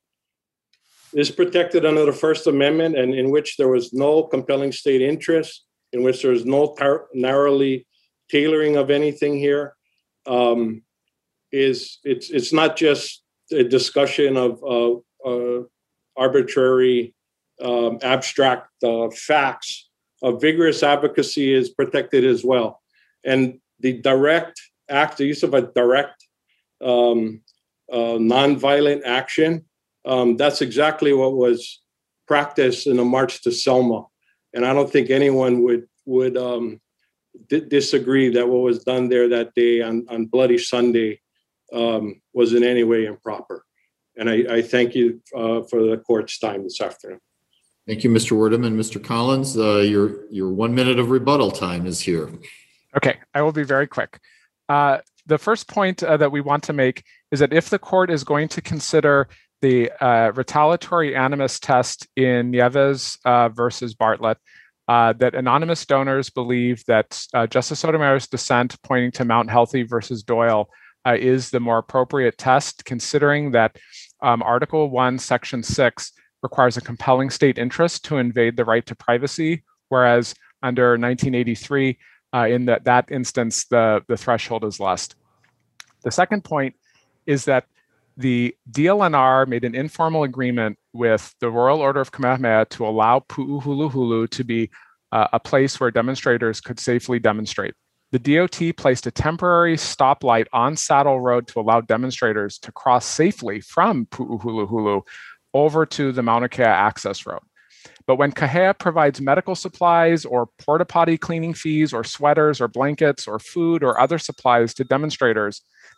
is protected under the First Amendment and in which there was no compelling state interest, in which there was no tar- narrowly tailoring of anything here. Um, is it's it's not just a discussion of uh, uh, arbitrary, um, abstract uh, facts. A vigorous advocacy is protected as well. And the direct act, the use of a direct, um, uh, nonviolent action, um, that's exactly what was practiced in the March to Selma. And I don't think anyone would, would um, d- disagree that what was done there that day on, on Bloody Sunday Um, was in any way improper. And I, I thank you uh, for the court's time this afternoon. Thank you, Mister Werdeman. Mister Collins, uh, your, your one minute of rebuttal time is here. Okay, I will be very quick. Uh, the first point uh, that we want to make is that if the court is going to consider the uh, retaliatory animus test in Nieves uh, versus Bartlett, uh, that anonymous donors believe that uh, Justice Sotomayor's dissent pointing to Mount Healthy versus Doyle Uh, is the more appropriate test, considering that um, Article one, Section six requires a compelling state interest to invade the right to privacy, whereas under nineteen eighty-three, uh, in that, that instance, the, the threshold is less. The second point is that the D L N R made an informal agreement with the Royal Order of Kamehameha to allow Pu'uhuluhulu to be uh, a place where demonstrators could safely demonstrate. The D O T placed a temporary stoplight on Saddle Road to allow demonstrators to cross safely from Pu'uhuluhulu over to the Mauna Kea access road. But when CAHEA provides medical supplies or porta potty cleaning fees or sweaters or blankets or food or other supplies to demonstrators,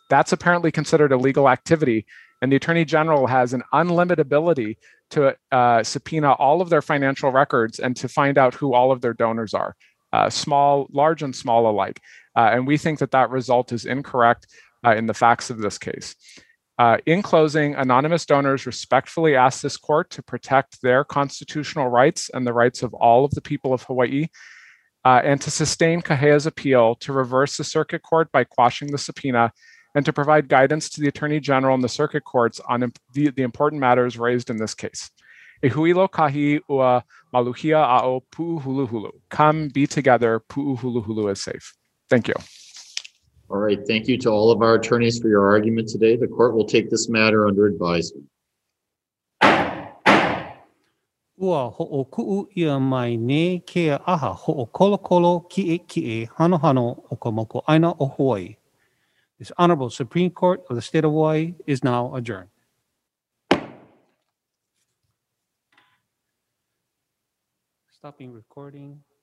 That's apparently considered a legal activity, and the Attorney General has an unlimited ability to uh, subpoena all of their financial records and to find out who all of their donors are, uh, small, large and small alike. Uh, and we think that that result is incorrect uh, in the facts of this case. Uh, in closing, anonymous donors respectfully ask this court to protect their constitutional rights and the rights of all of the people of Hawaii, uh, and to sustain Kahea's appeal to reverse the circuit court by quashing the subpoena, and to provide guidance to the Attorney General and the circuit courts on imp- the, the important matters raised in this case. E huilo kahi ua maluhia ao pu'uhuluhulu. Come be together, pu'uhuluhulu is safe. Thank you. All right, thank you to all of our attorneys for your argument today. The court will take this matter under advisement. Ua ho'oku'u ia mai ne kea aha ho'okolokolo ki'e hano hano o ka moko'aina o Hawaii. This Honorable Supreme Court of the State of Hawaii is now adjourned. Stopping recording.